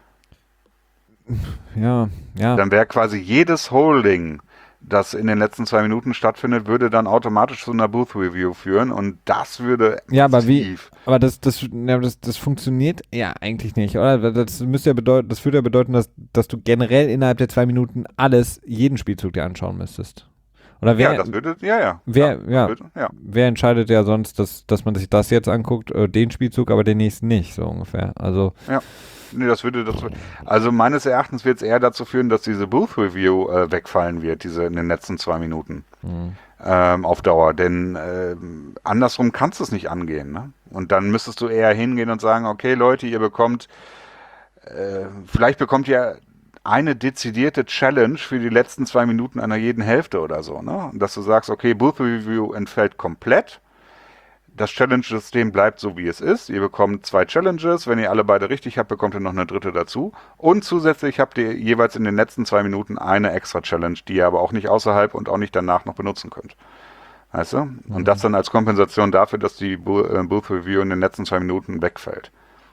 ja. Dann wäre quasi jedes Holding, das in den letzten 2 Minuten stattfindet, würde dann automatisch zu einer Booth Review führen und das würde Ja, aber massiv. aber das funktioniert ja eigentlich nicht, oder? Das müsste ja bedeuten, das würde ja bedeuten, dass du generell innerhalb der 2 Minuten jeden Spielzug dir anschauen müsstest. Oder Ja, das würde, ja. wer entscheidet ja sonst, dass man sich das jetzt anguckt, den Spielzug, aber den nächsten nicht, so ungefähr. Also, Ja. Nee, also meines Erachtens wird es eher dazu führen, dass diese Booth Review wegfallen wird, diese in den letzten 2 Minuten. Auf Dauer, denn andersrum kannst du es nicht angehen, ne? Und dann müsstest du eher hingehen und sagen, okay Leute, vielleicht bekommt ihr eine dezidierte Challenge für die letzten 2 Minuten einer jeden Hälfte oder so, ne? Und dass du sagst, okay, Booth Review entfällt komplett, das Challenge-System bleibt so, wie es ist. Ihr bekommt 2 Challenges. Wenn ihr alle beide richtig habt, bekommt ihr noch eine dritte dazu. Und zusätzlich habt ihr jeweils in den letzten 2 Minuten eine extra Challenge, die ihr aber auch nicht außerhalb und auch nicht danach noch benutzen könnt. Weißt du? Und das dann als Kompensation dafür, dass die Booth Review in den letzten 2 Minuten wegfällt.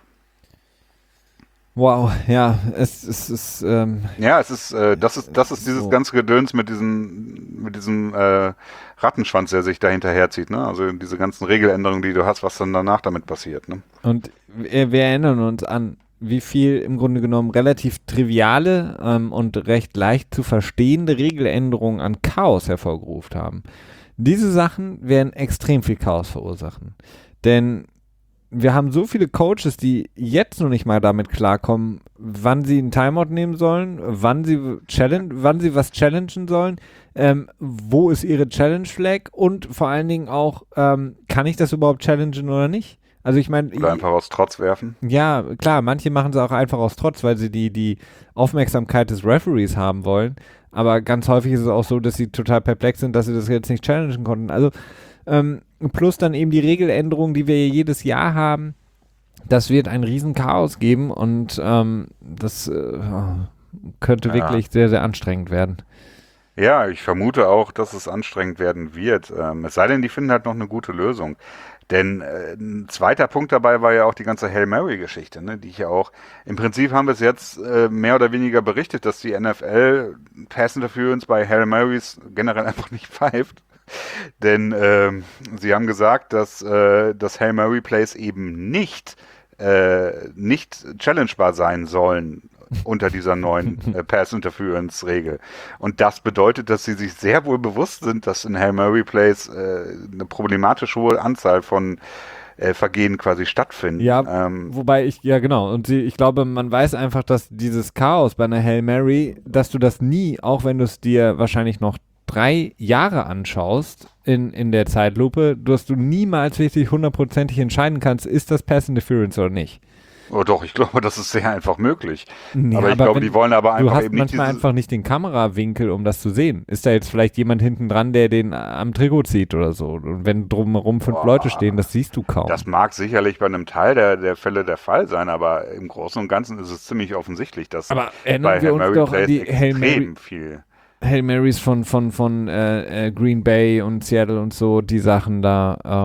wow, ja, es ist, Ja, das ist dieses so. ganze Gedöns mit diesem Rattenschwanz, der sich da hinterherzieht, ne? Also diese ganzen Regeländerungen, die du hast, was dann danach damit passiert, ne? Und wir erinnern uns an, wie viel im Grunde genommen relativ triviale und recht leicht zu verstehende Regeländerungen an Chaos hervorgerufen haben. Diese Sachen werden extrem viel Chaos verursachen. Denn wir haben so viele Coaches, die jetzt noch nicht mal damit klarkommen, wann sie einen Timeout nehmen sollen, wann sie was challengen sollen, wo ist ihre Challenge-Flag und vor allen Dingen auch, kann ich das überhaupt challengen oder nicht? Also ich meine, Oder einfach aus Trotz werfen. ja, klar, manche machen es auch einfach aus Trotz, weil sie die Aufmerksamkeit des Referees haben wollen, aber ganz häufig ist es auch so, dass sie total perplex sind, dass sie das jetzt nicht challengen konnten. Also plus dann eben die Regeländerungen, die wir jedes Jahr haben. Das wird ein riesen Chaos geben und das könnte wirklich sehr, sehr anstrengend werden. Ja, ich vermute auch, dass es anstrengend werden wird. Es sei denn, die finden halt noch eine gute Lösung. Denn ein zweiter Punkt dabei war ja auch die ganze Hail Mary-Geschichte, ne, die ich ja auch, im Prinzip haben wir es jetzt mehr oder weniger berichtet, dass die NFL Pass Interference bei Hail Marys generell einfach nicht pfeift. Denn sie haben gesagt, dass das Hail Mary Plays eben nicht challengebar sein sollen unter dieser neuen Pass-Interference-Regel. Und das bedeutet, dass sie sich sehr wohl bewusst sind, dass in Hail Mary Plays eine problematisch hohe Anzahl von Vergehen quasi stattfinden. Ja, wobei genau. Und ich glaube, man weiß einfach, dass dieses Chaos bei einer Hail Mary, dass du das nie, auch wenn du es dir wahrscheinlich noch 3 Jahre anschaust in der Zeitlupe, dass du niemals wirklich hundertprozentig entscheiden kannst, ist das Pass Interference oder nicht. Oh doch, ich glaube, das ist sehr einfach möglich. Nee, aber ich glaube, die wollen aber einfach eben nicht. Du hast manchmal einfach nicht den Kamerawinkel, um das zu sehen. Ist da jetzt vielleicht jemand hinten dran, der den am Trikot zieht oder so? Und wenn drumherum 5 Leute stehen, das siehst du kaum. Das mag sicherlich bei einem Teil der Fälle der Fall sein, aber im Großen und Ganzen ist es ziemlich offensichtlich, dass aber bei wir uns doch an die extrem viel Hail Marys von Green Bay und Seattle und so, die Sachen da,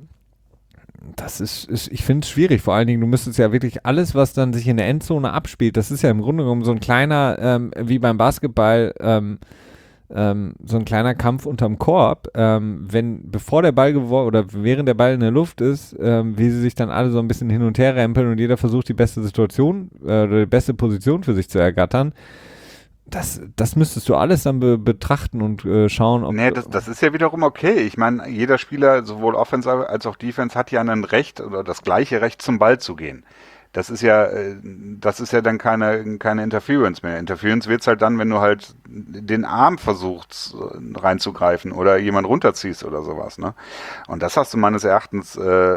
das ist ich finde es schwierig, vor allen Dingen, du müsstest ja wirklich alles, was dann sich in der Endzone abspielt, das ist ja im Grunde genommen so ein kleiner, wie beim Basketball, so ein kleiner Kampf unterm Korb, bevor der Ball oder während der Ball in der Luft ist, wie sie sich dann alle so ein bisschen hin und her rempeln und jeder versucht die beste Situation oder die beste Position für sich zu ergattern. Das müsstest du alles dann betrachten und schauen, ob... Nee, das ist ja wiederum okay. Ich meine, jeder Spieler, sowohl Offense als auch Defense, hat ja ein Recht oder das gleiche Recht zum Ball zu gehen. Das ist ja dann keine Interference mehr. Interference wird's halt dann, wenn du halt den Arm versuchst reinzugreifen oder jemand runterziehst oder sowas, ne? Und das hast du meines Erachtens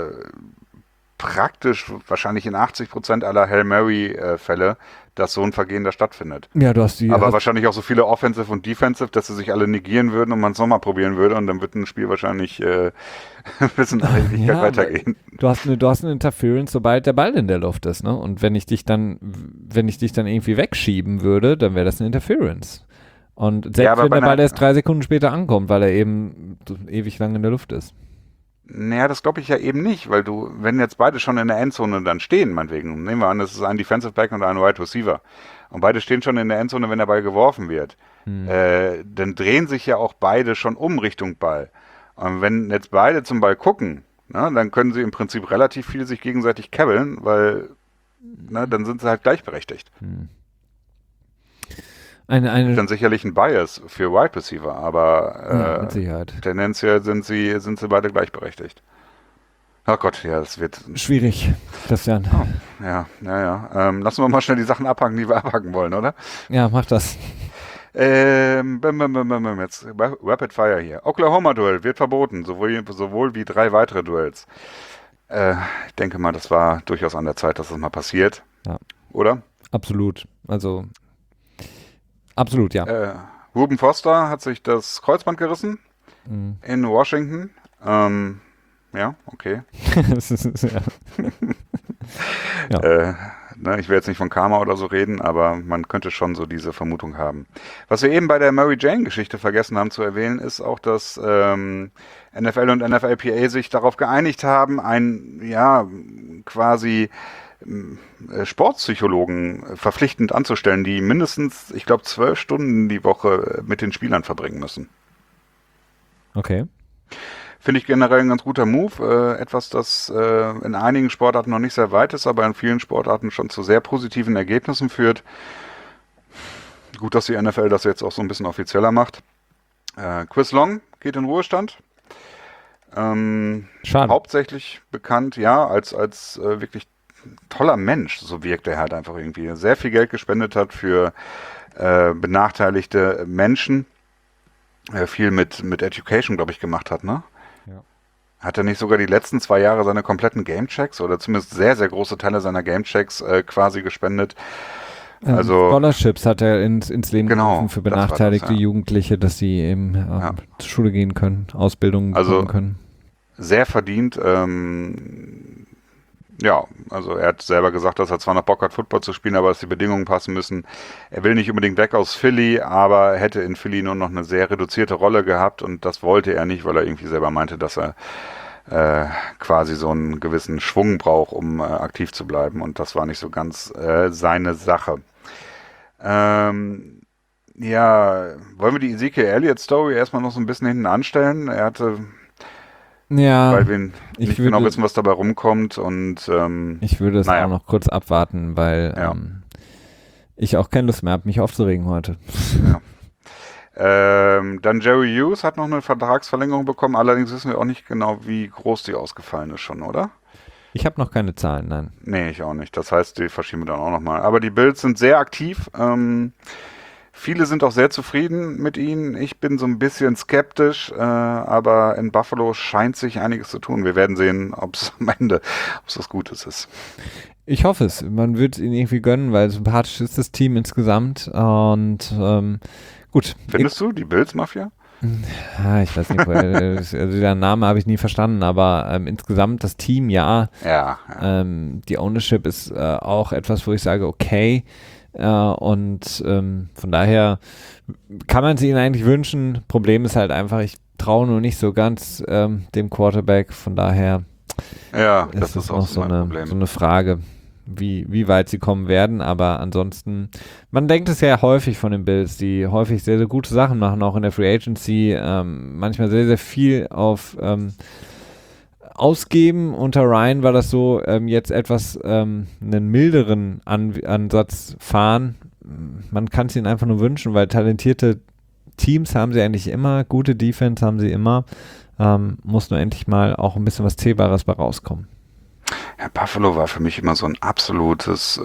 praktisch wahrscheinlich in 80% aller Hail Mary-Fälle, dass so ein Vergehen da stattfindet. Ja, du hast aber wahrscheinlich auch so viele Offensive und Defensive, dass sie sich alle negieren würden und man es nochmal probieren würde und dann wird ein Spiel wahrscheinlich bis in alle Ewigkeit weitergehen. Du hast eine Interference, sobald der Ball in der Luft ist, ne? Und wenn ich dich dann irgendwie wegschieben würde, dann wäre das eine Interference. Und selbst wenn der Ball erst 3 Sekunden später ankommt, weil er eben ewig lang in der Luft ist. Naja, das glaube ich ja eben nicht, weil wenn jetzt beide schon in der Endzone dann stehen, meinetwegen, nehmen wir an, das ist ein Defensive Back und ein Wide Receiver und beide stehen schon in der Endzone, wenn der Ball geworfen wird, dann drehen sich ja auch beide schon um Richtung Ball. Und wenn jetzt beide zum Ball gucken, na, dann können sie im Prinzip relativ viel sich gegenseitig kebbeln, weil dann sind sie halt gleichberechtigt. Dann sicherlich ein Bias für Wide Receiver, aber mit Sicherheit. Tendenziell sind sie beide gleichberechtigt. Oh Gott, ja, das wird... Schwierig, Christian. Oh, ja. Lassen wir mal schnell die Sachen abhaken, die wir abhaken wollen, oder? Ja, mach das. Jetzt Rapid Fire hier. Oklahoma-Duell wird verboten, sowohl wie 3 weitere Duells. Ich denke mal, das war durchaus an der Zeit, dass das mal passiert. Ja. Oder? Absolut. Absolut, ja. Ruben Foster hat sich das Kreuzband gerissen in Washington. Ja, okay. Ich will jetzt nicht von Karma oder so reden, aber man könnte schon so diese Vermutung haben. Was wir eben bei der Mary Jane-Geschichte vergessen haben zu erwähnen, ist auch, dass NFL und NFLPA sich darauf geeinigt haben, quasi Sportpsychologen verpflichtend anzustellen, die mindestens, ich glaube, 12 Stunden die Woche mit den Spielern verbringen müssen. Okay. Finde ich generell ein ganz guter Move. Etwas, das in einigen Sportarten noch nicht sehr weit ist, aber in vielen Sportarten schon zu sehr positiven Ergebnissen führt. Gut, dass die NFL das jetzt auch so ein bisschen offizieller macht. Chris Long geht in Ruhestand. Schade. Hauptsächlich bekannt, als wirklich toller Mensch, so wirkt er halt einfach irgendwie. Sehr viel Geld gespendet hat für benachteiligte Menschen. Viel mit Education, glaube ich, gemacht hat, ne? Ja. Hat er nicht sogar die letzten 2 Jahre seine kompletten Gamechecks oder zumindest sehr, sehr große Teile seiner Gamechecks quasi gespendet? Also Scholarships hat er ins Leben gerufen für benachteiligte Jugendliche, dass sie eben zur Schule gehen können, Ausbildung bekommen können. Sehr verdient. Also er hat selber gesagt, dass er zwar noch Bock hat, Football zu spielen, aber dass die Bedingungen passen müssen. Er will nicht unbedingt weg aus Philly, aber hätte in Philly nur noch eine sehr reduzierte Rolle gehabt und das wollte er nicht, weil er irgendwie selber meinte, dass er quasi so einen gewissen Schwung braucht, um aktiv zu bleiben. Und das war nicht so ganz seine Sache. Ja, wollen wir die Ezekiel Elliott-Story erstmal noch so ein bisschen hinten anstellen? Er hatte, weil wir nicht genau wissen, was dabei rumkommt. Und ich würde es auch noch kurz abwarten, weil ich auch keine Lust mehr habe, mich aufzuregen heute. Ja. Dann Jerry Hughes hat noch eine Vertragsverlängerung bekommen, allerdings wissen wir auch nicht genau, wie groß die ausgefallen ist schon, oder? Ich habe noch keine Zahlen, nein. Nee, ich auch nicht. Das heißt, die verschieben wir dann auch nochmal. Aber die Bills sind sehr aktiv. Viele sind auch sehr zufrieden mit ihnen. Ich bin so ein bisschen skeptisch, aber in Buffalo scheint sich einiges zu tun. Wir werden sehen, ob es am Ende, ob es was Gutes ist. Ich hoffe es. Man wird es ihnen irgendwie gönnen, weil sympathisch ist das Team insgesamt. Und gut. Findest du die Bills-Mafia? Ich weiß nicht, also den Namen habe ich nie verstanden, aber insgesamt das Team, ja. Die Ownership ist auch etwas, wo ich sage, okay. Und von daher kann man es ihnen eigentlich wünschen. Problem ist halt einfach, ich traue nur nicht so ganz dem Quarterback. Von daher das ist auch noch so eine Frage, wie weit sie kommen werden. Aber ansonsten, man denkt es ja häufig von den Bills, die häufig sehr, sehr gute Sachen machen, auch in der Free Agency. Manchmal sehr, sehr viel auf ausgeben. Unter Ryan war das so, jetzt etwas einen milderen Ansatz fahren. Man kann es ihnen einfach nur wünschen, weil talentierte Teams haben sie eigentlich immer, gute Defense haben sie immer. Muss nur endlich mal auch ein bisschen was Zählbares bei rauskommen. Ja, Buffalo war für mich immer so ein absolutes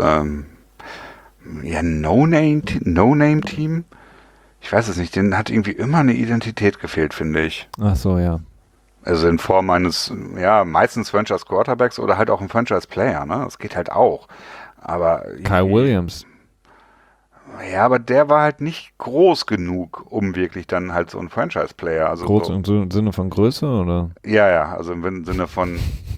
No-Name-Team. Ich weiß es nicht, denen hat irgendwie immer eine Identität gefehlt, finde ich. Ach so, ja. Also in Form eines, meistens Franchise-Quarterbacks oder halt auch ein Franchise-Player, ne? Das geht halt auch. Aber Kyle Williams. Ja, aber der war halt nicht groß genug, um wirklich dann halt so ein Franchise-Player. Also groß im Sinne von Größe, oder? Ja, also im Sinne von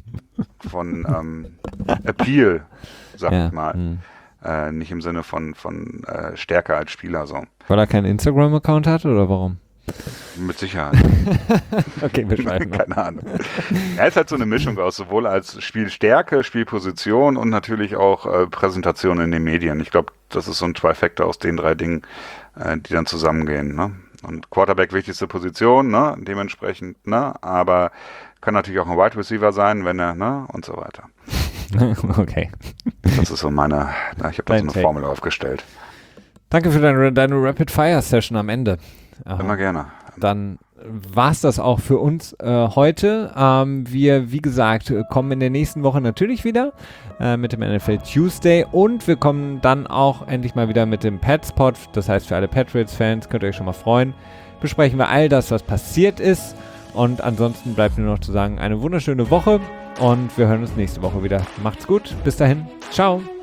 Appeal, sag ich mal. Nicht im Sinne von Stärke als Spieler. So. Weil er keinen Instagram-Account hat, oder warum? Mit Sicherheit. Okay, wir schweifen. Keine Ahnung. Er ist halt so eine Mischung aus sowohl als Spielstärke, Spielposition und natürlich auch Präsentation in den Medien. Ich glaube, das ist so ein Trifecta aus den 3 Dingen, die dann zusammengehen. Ne? Und Quarterback wichtigste Position, ne? Dementsprechend, ne? Aber kann natürlich auch ein Wide Receiver sein, wenn er, ne? Und so weiter. Okay. Das ist so ich habe da so eine Formel aufgestellt. Danke für deine Rapid-Fire-Session am Ende. Immer gerne. Dann war es das auch für uns heute. Wir, wie gesagt, kommen in der nächsten Woche natürlich wieder mit dem NFL Tuesday und wir kommen dann auch endlich mal wieder mit dem Patspot. Das heißt, für alle Patriots-Fans könnt ihr euch schon mal freuen. Besprechen wir all das, was passiert ist. Und ansonsten bleibt nur noch zu sagen, eine wunderschöne Woche und wir hören uns nächste Woche wieder. Macht's gut. Bis dahin. Ciao.